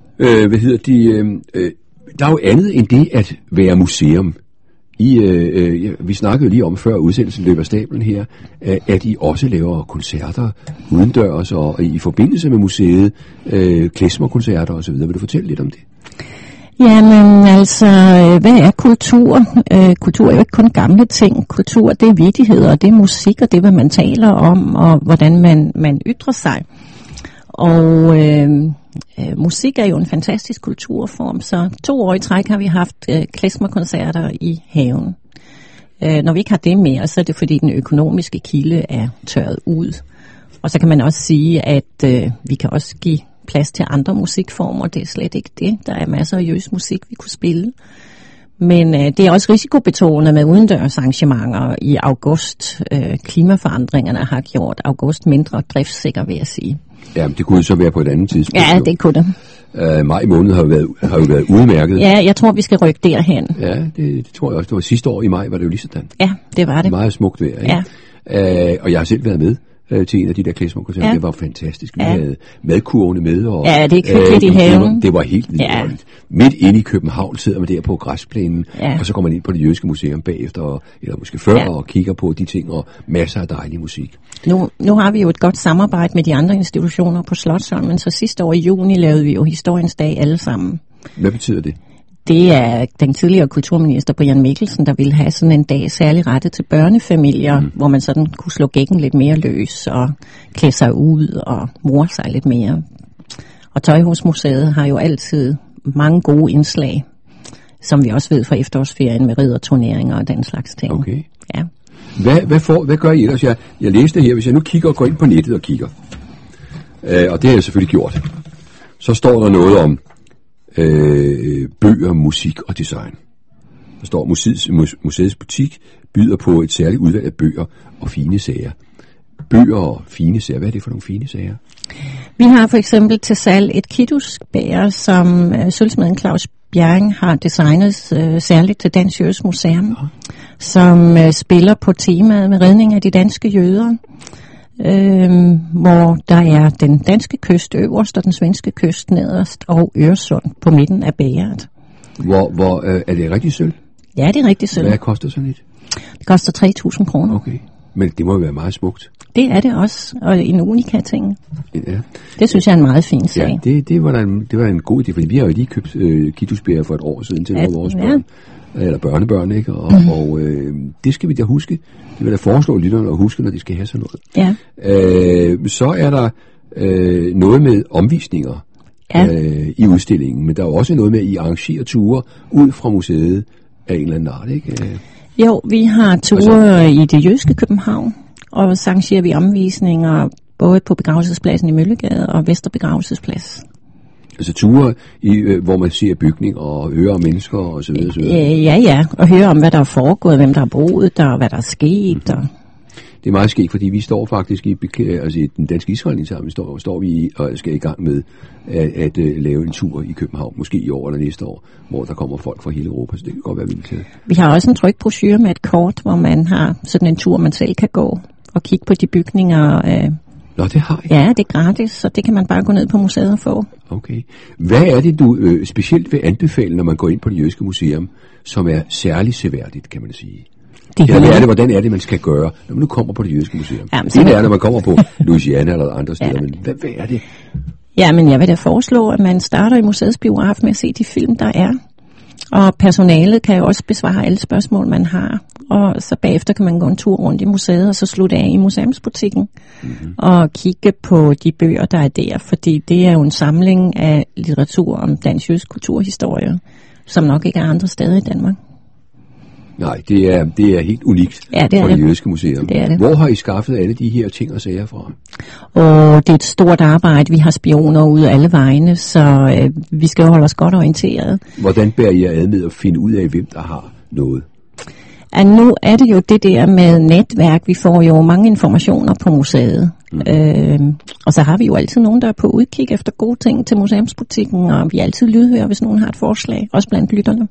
F: Der er jo andet end det at være museum. Vi snakkede jo lige om før udsendelsen løber stablen her, at I også laver koncerter udendørs og i forbindelse med museet, klezmerkoncerter osv. Vil du fortælle lidt om det?
G: Jamen altså, hvad er kultur? Kultur er jo ikke kun gamle ting. Kultur, det er vittigheder, det er musik, og det er, hvad man taler om, og hvordan man ytrer sig. Og musik er jo en fantastisk kulturform, så 2 år i træk har vi haft klezmerkoncerter i haven. Når vi ikke har det mere, så er det fordi den økonomiske kilde er tørret ud. Og så kan man også sige, at vi kan også give plads til andre musikformer. Det er slet ikke det. Der er masser af jødisk musik, vi kunne spille. Men det er også risikobetonet med udendørs arrangementer i august. Klimaforandringerne har gjort august mindre driftssikker, vil jeg sige.
F: Ja, men det kunne så være på et andet tidspunkt.
G: Ja, det kunne det.
F: Maj måned har jo været udmærket.
G: Ja, jeg tror, vi skal rykke derhen.
F: Ja, det tror jeg også. Det var sidste år i maj, var det jo lige sådan.
G: Ja, det var det.
F: Meget smukt vejr, ikke? Ja. Og jeg har selv været med til en af de der klezmerkoncerter. Ja. Det var fantastisk. Vi havde madkurvene med. Og,
G: ja, det er hyggeligt i haven.
F: Det var helt vidunderligt. Midt inde i København sidder man der på græsplænen, og så går man ind på det jødiske museum bagefter, eller måske før, og kigger på de ting, og masser af dejlig musik.
G: Nu har vi jo et godt samarbejde med de andre institutioner på Slotsholmen, så sidste år i juni lavede vi jo Historiens Dag alle sammen.
F: Hvad betyder det?
G: Det er den tidligere kulturminister Brian Mikkelsen, der ville have sådan en dag særlig rettet til børnefamilier, hvor man sådan kunne slå gækken lidt mere løs og klæde sig ud og more sig lidt mere. Og Tøjhusmuseet har jo altid mange gode indslag, som vi også ved fra efterårsferien med ridderturneringer og den slags ting.
F: Okay.
G: Ja.
F: Hvad gør I ellers? Jeg læste her, hvis jeg nu går ind på nettet og kigger, og det har jeg selvfølgelig gjort, så står der noget om bøger, musik og design. Der står, museets butik byder på et særligt udvalg af bøger og fine sager. Bøger og fine sager. Hvad er det for nogle fine sager?
G: Vi har for eksempel til salg et kidusbæger, som sølvsmeden Claus Bjerring har designet særligt til Dansk Jødisk Museum, som spiller på temaet med redning af de danske jøder, hvor der er den danske kyst øverst og den svenske kyst nederst og Øresund på midten af bægeret.
F: Hvor er det rigtig sølv?
G: Ja, det er rigtig sølv.
F: Hvad koster sådan et?
G: Det koster 3.000 kroner.
F: Okay, men det må jo være meget smukt.
G: Det er det også, og en unika ting.
F: Ja.
G: Det synes jeg er en meget fin sag.
F: Ja, det var en god idé, fordi vi har jo lige købt kitusbærer for et år siden til nogle af vores børn. Eller børnebørn, ikke? Og det skal vi da huske. Det vil da foreslå lytterne at huske, når de skal have sådan noget.
G: Ja.
F: Så er der noget med omvisninger i udstillingen, men der er jo også noget med, at I arrangerer ture ud fra museet af en eller anden art, ikke?
G: Jo, vi har ture i det jyske København, og så arrangerer vi omvisninger både på begravelsespladsen i Møllegade og Vesterbegravelsesplads.
F: Altså ture, hvor man ser bygninger og hører om mennesker og så videre.
G: Ja, og hører om, hvad der er foregået, hvem der er boet der, og hvad der er sket. Og
F: det er meget skægt, fordi vi står faktisk i den danske Israel-indsamling, står vi og skal i gang med at lave en tur i København, måske i år eller næste år, hvor der kommer folk fra hele Europa, så det kan godt være vildt til.
G: Vi har også en trykbrochure med et kort, hvor man har sådan en tur, man selv kan gå og kigge på de bygninger.
F: Nå, det har I?
G: Ja, det er gratis, så det kan man bare gå ned på museet og få.
F: Okay. Hvad er det, du specielt vil anbefale, når man går ind på det jødiske museum, som er særligt seværdigt, kan man sige? Hvordan er det, man skal gøre, når man nu kommer på det jødiske museum? Det er, når man kommer på Louisiana eller andre steder, men hvad er det?
G: Ja, men jeg vil da foreslå, at man starter i museets biograf med at se de film, der er. Og personalet kan jo også besvare alle spørgsmål, man har. Og så bagefter kan man gå en tur rundt i museet, og så slutte af i museumsbutikken. Og kigge på de bøger, der er der. Fordi det er jo en samling af litteratur om dansk jødisk kulturhistorie, som nok ikke er andre steder i Danmark.
F: Nej, det er helt unikt for det jødiske museum.
G: Det er det.
F: Hvor har I skaffet alle de her ting og sager fra?
G: Og det er et stort arbejde. Vi har spioner ude af alle vegne, så vi skal holde os godt orienteret.
F: Hvordan bærer I ad med at finde ud af, hvem der har noget?
G: Ja, nu er det jo det der med netværk. Vi får jo mange informationer på museet. Og så har vi jo altid nogen, der er på udkig efter gode ting til museumsbutikken, og vi er altid lydhøre, hvis nogen har et forslag, også blandt lytterne.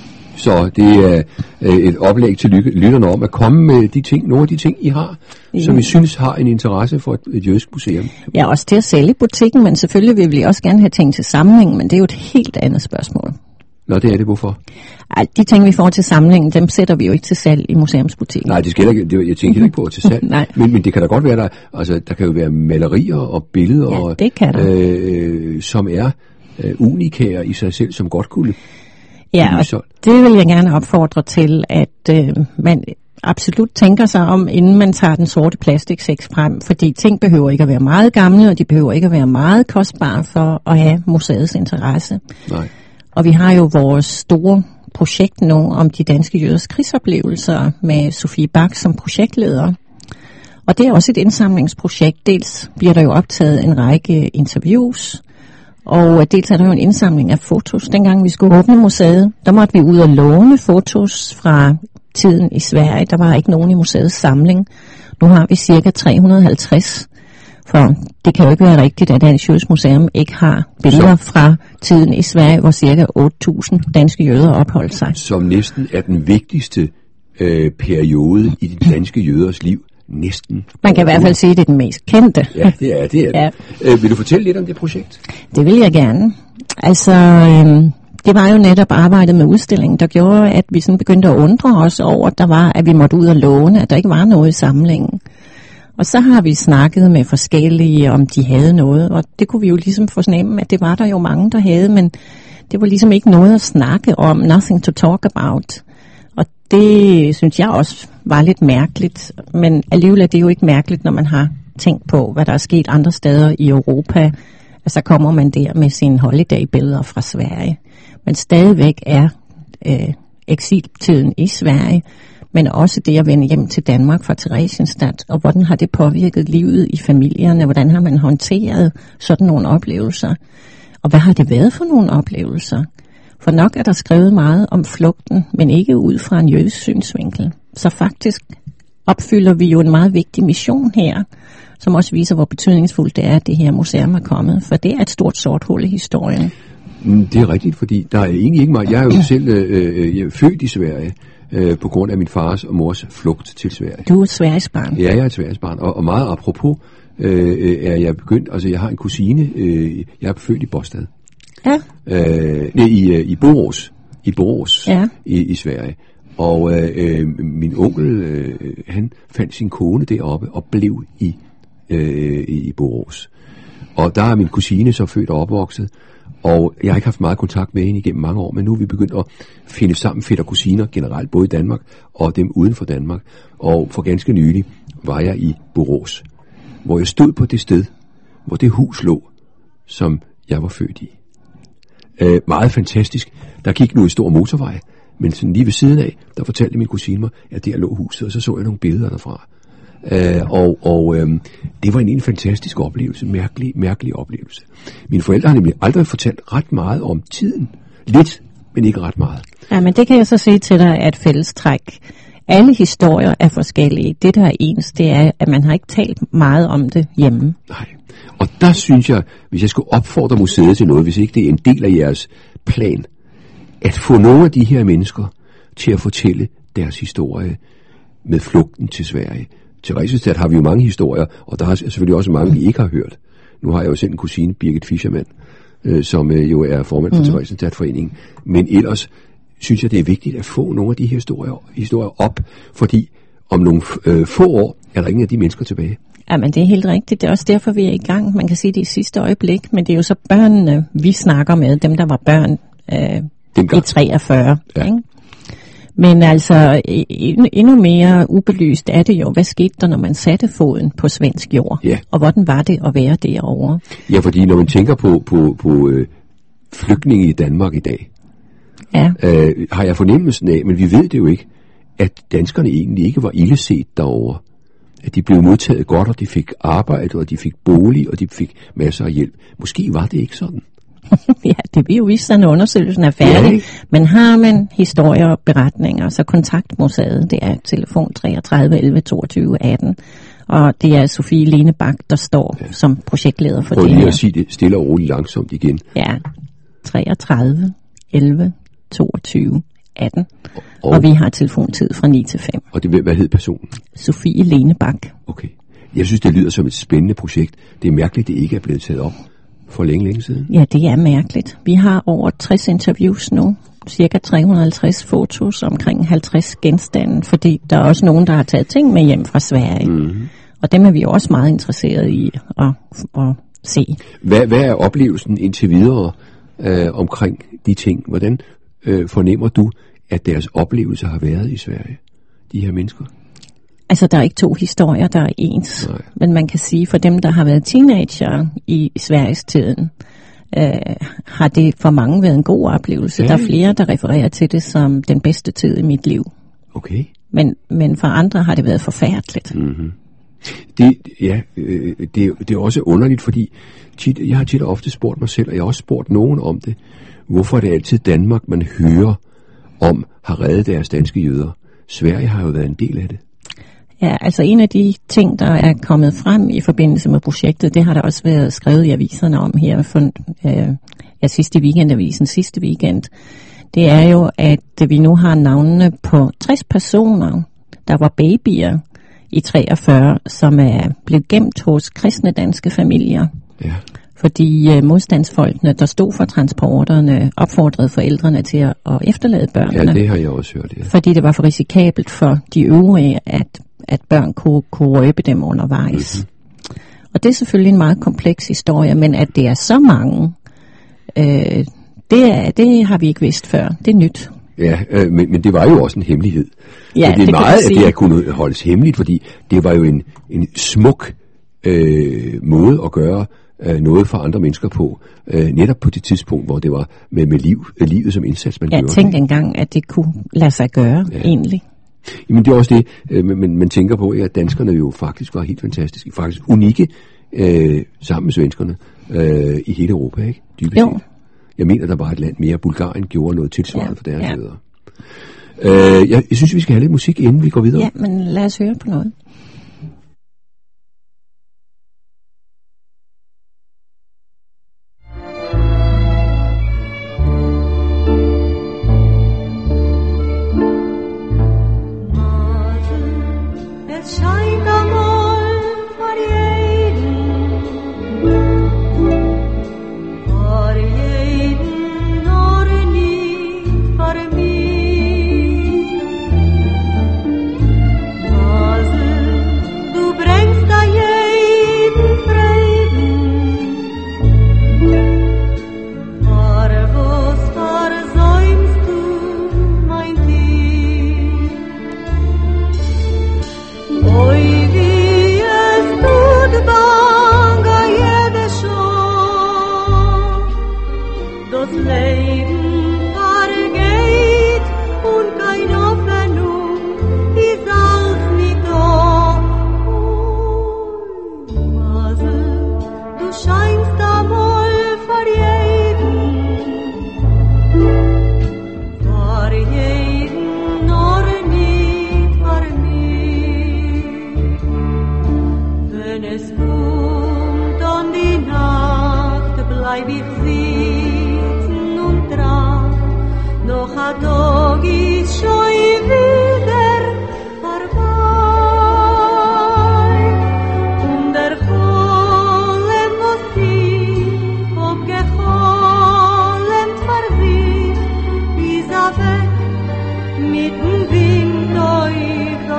F: Så det er et oplæg til lytterne om at komme med de ting, nogle af de ting, I har, som I synes har en interesse for et jødisk museum.
G: Ja, også til at sælge i butikken, men selvfølgelig vil vi også gerne have ting til samlingen, men det er jo et helt andet spørgsmål.
F: Nå, det er det. Hvorfor?
G: De ting, vi får til samlingen, dem sætter vi jo ikke til salg i museumsbutikken.
F: Nej, det skal ikke, jeg tænker ikke på til salg. men det kan da godt være, der kan jo være malerier og billeder,
G: det kan der.
F: Som er unikære i sig selv, som godt kunne.
G: Ja, og det vil jeg gerne opfordre til, at man absolut tænker sig om, inden man tager den sorte plastiksæk frem, fordi ting behøver ikke at være meget gamle, og de behøver ikke at være meget kostbare for at have museets interesse.
F: Nej.
G: Og vi har jo vores store projekt nu om de danske jøders krigsoplevelser med Sofie Bak som projektleder. Og det er også et indsamlingsprojekt. Dels bliver der jo optaget en række interviews, og dels er der jo en indsamling af fotos. Dengang vi skulle åbne museet, der måtte vi ud og låne fotos fra tiden i Sverige. Der var ikke nogen i museets samling. Nu har vi cirka 350. For det kan jo ikke være rigtigt, at Dansk Jødisk Museum ikke har billeder fra tiden i Sverige, hvor cirka 8.000 danske jøder opholdt sig. Som
F: næsten er den vigtigste periode i de danske jøders liv. Næsten.
G: Man kan i hvert fald sige, at det er den mest kendte.
F: Ja, det er det. Ja. Vil du fortælle lidt om det projekt?
G: Det vil jeg gerne. Altså, det var jo netop arbejdet med udstillingen, der gjorde, at vi sådan begyndte at undre os over, at vi måtte ud og låne, at der ikke var noget i samlingen. Og så har vi snakket med forskellige, om de havde noget, og det kunne vi jo ligesom fornemme, at det var der jo mange, der havde, men det var ligesom ikke noget at snakke om, nothing to talk about. Og det synes jeg også var lidt mærkeligt, men alligevel er det jo ikke mærkeligt, når man har tænkt på, hvad der er sket andre steder i Europa. Så kommer man der med sine holiday-billeder fra Sverige. Men stadigvæk er eksiltiden i Sverige, men også det at vende hjem til Danmark fra Theresienstadt, og hvordan har det påvirket livet i familierne, hvordan har man håndteret sådan nogle oplevelser, og hvad har det været for nogle oplevelser? For nok er der skrevet meget om flugten, men ikke ud fra en jødisk synsvinkel. Så faktisk opfylder vi jo en meget vigtig mission her, som også viser, hvor betydningsfuldt det er, at det her museum er kommet, for det er et stort sort hul i historien.
F: Det er rigtigt, fordi der er egentlig ikke meget. Jeg er jo selv født i Sverige, på grund af min fars og mors flugt til Sverige.
G: Du er et Sverigesbarn.
F: Ja, jeg er et Sverigesbarn, og meget apropos er jeg begyndt, altså jeg har en kusine, jeg er født i Båstad.
G: Ja.
F: I Borås. I Borås,
G: ja.
F: i Sverige. Og min onkel, han fandt sin kone deroppe og blev i Borås. Og der er min kusine så født og opvokset, og jeg har ikke haft meget kontakt med hende igennem mange år, men nu er vi begyndt at finde sammen fætter og kusiner generelt, både i Danmark og dem uden for Danmark. Og for ganske nylig var jeg i Borås, hvor jeg stod på det sted, hvor det hus lå, som jeg var født i. Meget fantastisk. Der gik nu en stor motorvej, men sådan lige ved siden af, der fortalte min kusine mig, at der lå huset, og så så jeg nogle billeder derfra. Det var en fantastisk oplevelse, mærkelig oplevelse. Mine forældre har nemlig aldrig fortalt ret meget om tiden. Lidt, men ikke ret meget.
G: Ja, men det kan jeg så sige til dig, at fællestræk. Alle historier er forskellige. Det, der er ens, det er, at man har ikke talt meget om det hjemme.
F: Nej. Og der synes jeg, hvis jeg skulle opfordre museet til noget, hvis ikke det er en del af jeres plan, at få nogle af de her mennesker til at fortælle deres historie med flugten til Sverige. Til Theresienstadt har vi jo mange historier, og der er selvfølgelig også mange, vi ikke har hørt. Nu har jeg jo selv en kusine, Birgit Fischermann, som jo er formand for Theresienstadtforeningen. Men ellers synes jeg, det er vigtigt at få nogle af de historier op, fordi om nogle få år er der ingen af de mennesker tilbage.
G: Ja, men det er helt rigtigt. Det er også derfor, vi er i gang. Man kan sige det i sidste øjeblik, men det er jo så børnene, vi snakker med, dem der var børn i 43. Ja. Ikke? Men altså, endnu mere ubelyst er det jo, hvad skete der, når man satte foden på svensk jord?
F: Ja.
G: Og hvordan var det at være derovre?
F: Ja, fordi når man tænker på flygtninge i Danmark i dag,
G: ja.
F: Har jeg fornemmelsen af, men vi ved det jo ikke, at danskerne egentlig ikke var illeset derovre. At de blev modtaget godt, og de fik arbejde, og de fik bolig, og de fik masser af hjælp. Måske var det ikke sådan.
G: Ja, det vil jo vise sig, når undersøgelsen er færdig. Ja. Men har man historier og beretninger, så kontakt museet. Det er telefon 33 11 22 18. Og det er Sofie Lene Bak, der står som projektleder for det her.
F: Prøv lige at sige det stille og roligt langsomt igen.
G: Ja, 33 11 22 18. Og vi har telefontid fra 9 til 5.
F: Og det, hvad hed personen?
G: Sofie Lene Bak.
F: Okay. Jeg synes, det lyder som et spændende projekt. Det er mærkeligt, det ikke er blevet taget op for længe siden.
G: Ja, det er mærkeligt. Vi har over 60 interviews nu. Cirka 350 fotos, omkring 50 genstande, fordi der er også nogen, der har taget ting med hjem fra Sverige. Mm-hmm. Og dem er vi også meget interesserede i at se.
F: Hvad er oplevelsen indtil videre omkring de ting? Hvordan fornemmer du, at deres oplevelse har været i Sverige, de her mennesker?
G: Altså, der er ikke to historier, der er ens. Nej. Men man kan sige, for dem, der har været teenager i Sveriges tiden, har det for mange været en god oplevelse. Ja. Der er flere, der refererer til det som den bedste tid i mit liv.
F: Okay.
G: Men for andre har det været forfærdeligt.
F: Mm-hmm. Det er også underligt, fordi jeg har tit og ofte spurgt mig selv, og jeg har også spurgt nogen om det. Hvorfor er det altid Danmark, man hører om, har reddet deres danske jøder? Sverige har jo været en del af det.
G: Ja, altså en af de ting, der er kommet frem i forbindelse med projektet, det har der også været skrevet i aviserne om her for sidste weekendavisen sidste weekend. Det er jo, at vi nu har navnene på 60 personer, der var babyer i 43, som er blevet gemt hos kristne danske familier. Ja. Fordi modstandsfolkene, der stod for transporterne, opfordrede forældrene til at efterlade børnene.
F: Ja, det har jeg også hørt, ja.
G: Fordi det var for risikabelt for de øvrige, at børn kunne røbe dem undervejs. Mm-hmm. Og det er selvfølgelig en meget kompleks historie, men at det er så mange, det har vi ikke vidst før. Det er nyt.
F: Ja, men det var jo også en hemmelighed.
G: Ja,
F: det er meget, at det har kunnet holdes hemmeligt, fordi det var jo en smuk måde at gøre noget for andre mennesker på, netop på det tidspunkt, hvor det var med livet som indsats, man gjorde.
G: Jeg tænkte engang, at det kunne lade sig gøre, egentlig.
F: Jamen det er også det, man tænker på, at danskerne jo faktisk var helt fantastiske, faktisk unikke sammen med svenskerne i hele Europa, ikke? Dybest set. Jeg mener, der var et land mere. Bulgarien gjorde noget tilsvarende for deres jøder. Jeg synes, vi skal have lidt musik, inden vi går videre.
G: Ja, men lad os høre på noget.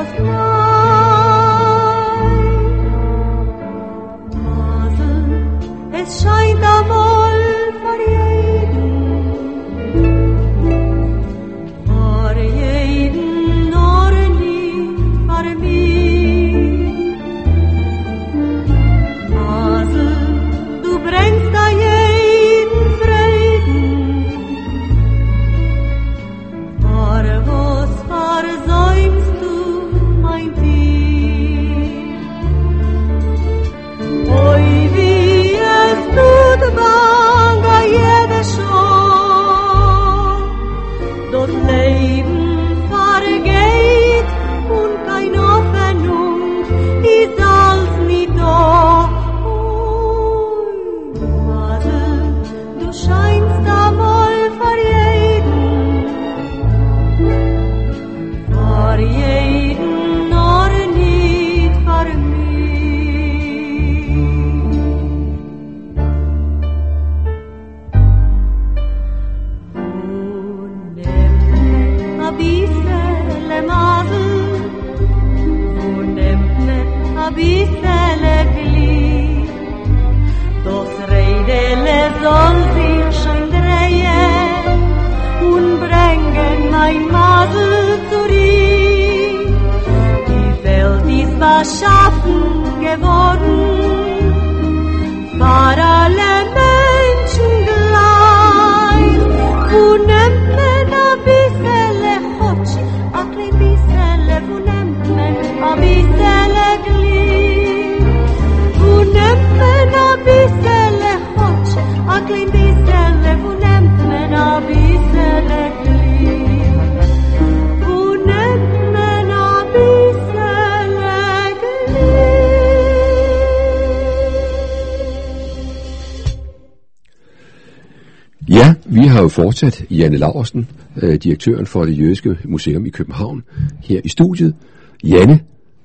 F: Ja, vi har jo fortsat Janne Laursen, direktøren for det jødiske museum i København, her i studiet. Janne,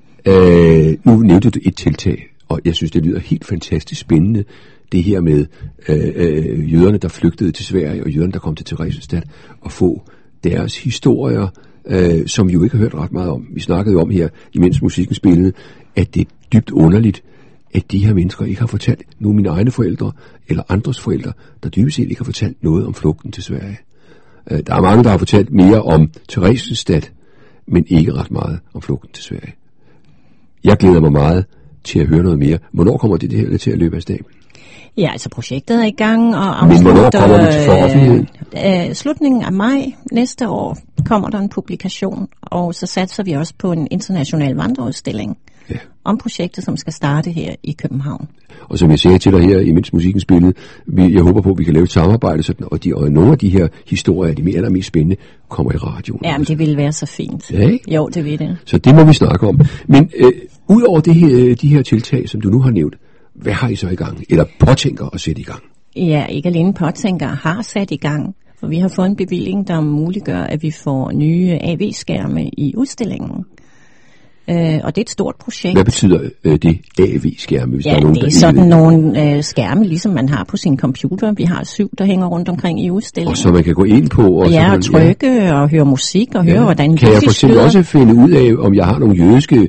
F: nu nævnte du et tiltag, og jeg synes, det lyder helt fantastisk spændende, det her med jøderne, der flygtede til Sverige, og jøderne, der kom til Theresienstadt, og få deres historier, som vi jo ikke har hørt ret meget om. Vi snakkede jo om her, imens musikken spillede, at det er dybt underligt, at de her mennesker ikke har fortalt, nu mine egne forældre, eller andres forældre, der dybest set ikke har fortalt noget om flugten til Sverige. Der er mange, der har fortalt mere om Theresienstadt, men ikke ret meget om flugten til Sverige. Jeg glæder mig meget til at høre noget mere. Hvornår kommer det her til at løbe af stablen?
G: Ja, altså projektet er i gang, og
F: men hvornår kommer det til offentligheden?
G: Slutningen af maj næste år kommer der en publikation, og så satser vi også på en international vandreudstilling om projektet, som skal starte her i København.
F: Og som jeg sagde til dig her, imens musikken spillede, jeg håber på, at vi kan lave et samarbejde, sådan, og nogle af de her historier, de allermest spændende, kommer i radioen.
G: Ja, men det ville være så fint.
F: Ja, ikke?
G: Jo, det vil det.
F: Så det må vi snakke om. Men udover de her tiltag, som du nu har nævnt, hvad har I så i gang? Eller påtænker at sætte i gang?
G: Ja, ikke alene påtænker har sat i gang. For vi har fået en bevilling, der muliggør, at vi får nye AV-skærme i udstillingen. Og det er et stort projekt.
F: Hvad betyder det AV-skærme? Hvis
G: Ja,
F: der er nogen,
G: det er sådan nogle skærme, ligesom man har på sin computer. Vi har 7, der hænger rundt omkring i udstillingen.
F: Og så man kan gå ind på og
G: og trykke og høre musik og høre, hvordan
F: kan jeg for eksempel også finde ud af, om jeg har nogle jødiske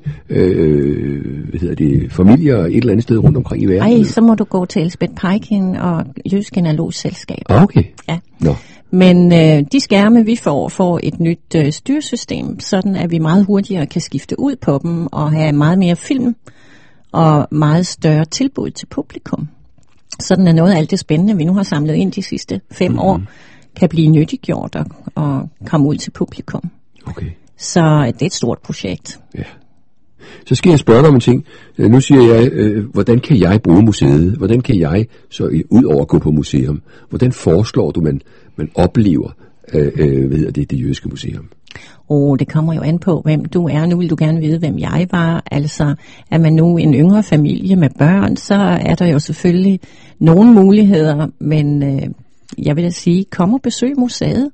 F: familier et eller andet sted rundt omkring i verden?
G: Ej, så må du gå til Elsbeth Peikin og Jødisk Analogs Selskab.
F: Okay.
G: Ja.
F: Nå.
G: Men de skærme, vi får et nyt styresystem, sådan at vi meget hurtigere kan skifte ud på dem og have meget mere film og meget større tilbud til publikum. Sådan er noget af alt det spændende, vi nu har samlet ind de sidste 5 år, kan blive nyttiggjort og komme ud til publikum.
F: Okay.
G: Så det er et stort projekt.
F: Ja. Så skal jeg spørge dig om en ting. Nu siger jeg, hvordan kan jeg bruge museet? Hvordan kan jeg, så ud over at gå på museum, hvordan foreslår du, man oplever det jødiske museum?
G: Det kommer jo an på, hvem du er. Nu vil du gerne vide, hvem jeg var. Altså, er man nu en yngre familie med børn, så er der jo selvfølgelig nogle muligheder, men jeg vil da sige, kom og besøg museet,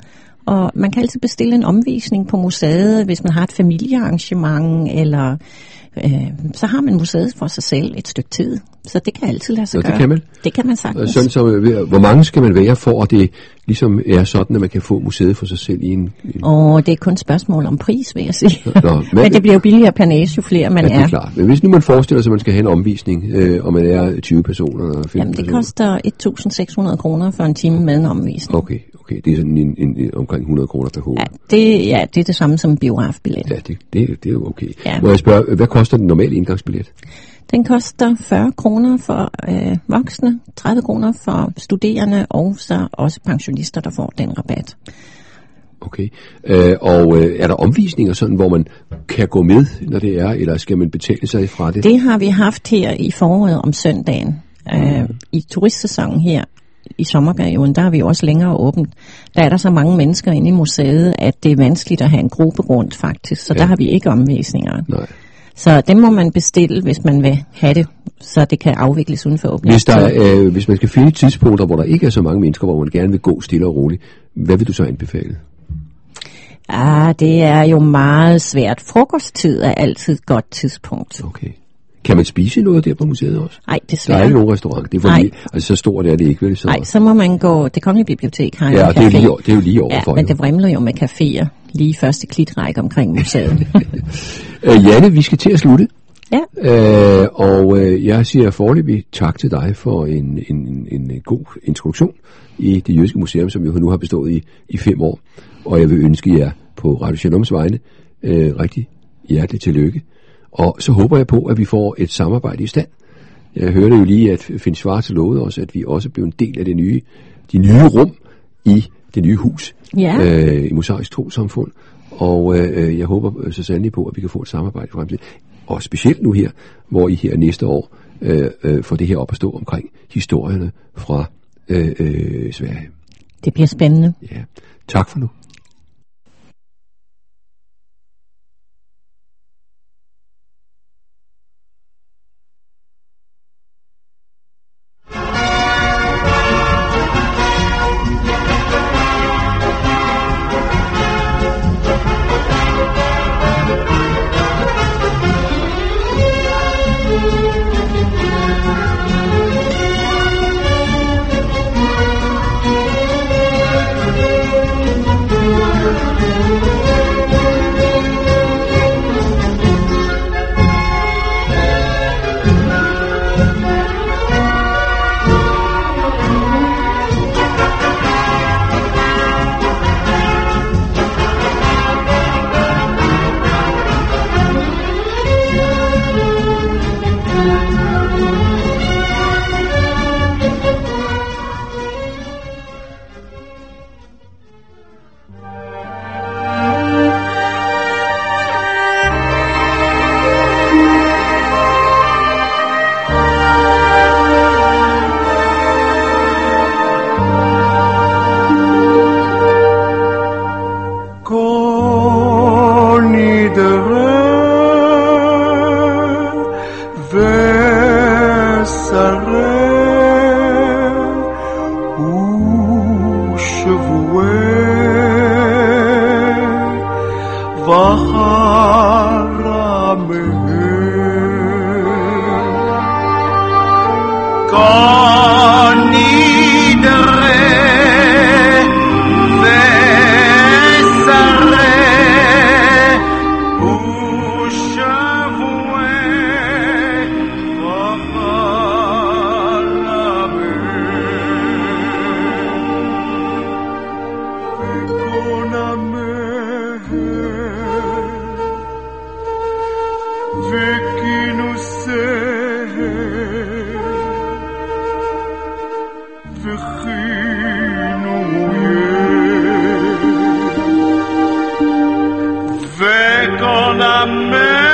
G: Og man kan altid bestille en omvisning på museet, hvis man har et familiearrangement, eller så har man museet for sig selv et stykke tid. Så det kan altid lade sig gøre.
F: Det kan man?
G: Det kan man sagtens.
F: Sådan, så, hvor mange skal man være for, at det ligesom er sådan, at man kan få museet for sig selv i en...
G: Og det er kun et spørgsmål om pris, vil jeg sige.
F: Nå,
G: men det bliver jo billigere per næse, jo flere man er.
F: Ja, det er klart. Men hvis nu man forestiller sig, at man skal have en omvisning, og man er 20 personer eller 15
G: Jamen, det koster 1.600 kroner for en time med en omvisning.
F: Okay. Det er sådan en omkring 100 kroner per hoved.
G: Det er det samme som en biografbillet.
F: Ja, det er jo okay.
G: Ja.
F: Må jeg spørge, hvad koster den normale indgangsbillet?
G: Den koster 40 kroner for voksne, 30 kroner for studerende, og så også pensionister, der får den rabat.
F: Okay. Og er der omvisninger sådan, hvor man kan gå med, når det er, eller skal man betale sig fra det?
G: Det har vi haft her i foråret om søndagen. I turistsæsonen her i sommerperioden, der er vi jo også længere åbent. Der er der så mange mennesker inde i museet, at det er vanskeligt at have en gruppe rundt faktisk, så der har vi ikke omvisninger.
F: Nej.
G: Så dem må man bestille, hvis man vil have det, så det kan afvikles uden for åbningen.
F: Hvis man skal finde tidspunkter, hvor der ikke er så mange mennesker, hvor man gerne vil gå stille og roligt, hvad vil du så anbefale?
G: Det er jo meget svært. Frokosttid er altid et godt tidspunkt.
F: Okay. Kan man spise noget der på museet også?
G: Nej, desværre.
F: Der er ikke nogen restaurant. Det er fordi, altså så stort er det ikke, vel?
G: Nej, så må man gå. Det Kongelige Bibliotek har
F: en café. Det er jo lige overfor.
G: Ja, men det vrimler jo med caféer lige første klitrække omkring museet.
F: Janne, vi skal til at slutte.
G: Ja.
F: Og jeg siger foreløbig tak til dig for en god introduktion i det jødiske museum, som jo nu har bestået i 5 år. Og jeg vil ønske jer på Radio Shaloms vegne rigtig hjerteligt tillykke. Og så håber jeg på, at vi får et samarbejde i stand. Jeg hørte jo lige, at Finn Schwarz lovede os, at vi også blev en del af de nye rum i det nye hus i Mosaisk Trossamfund. Og jeg håber så sandelig på, at vi kan få et samarbejde i fremtiden. Og specielt nu her, hvor I her næste år får det her op at stå omkring historierne fra Sverige.
G: Det bliver spændende.
F: Ja. Tak for nu.
H: Amen.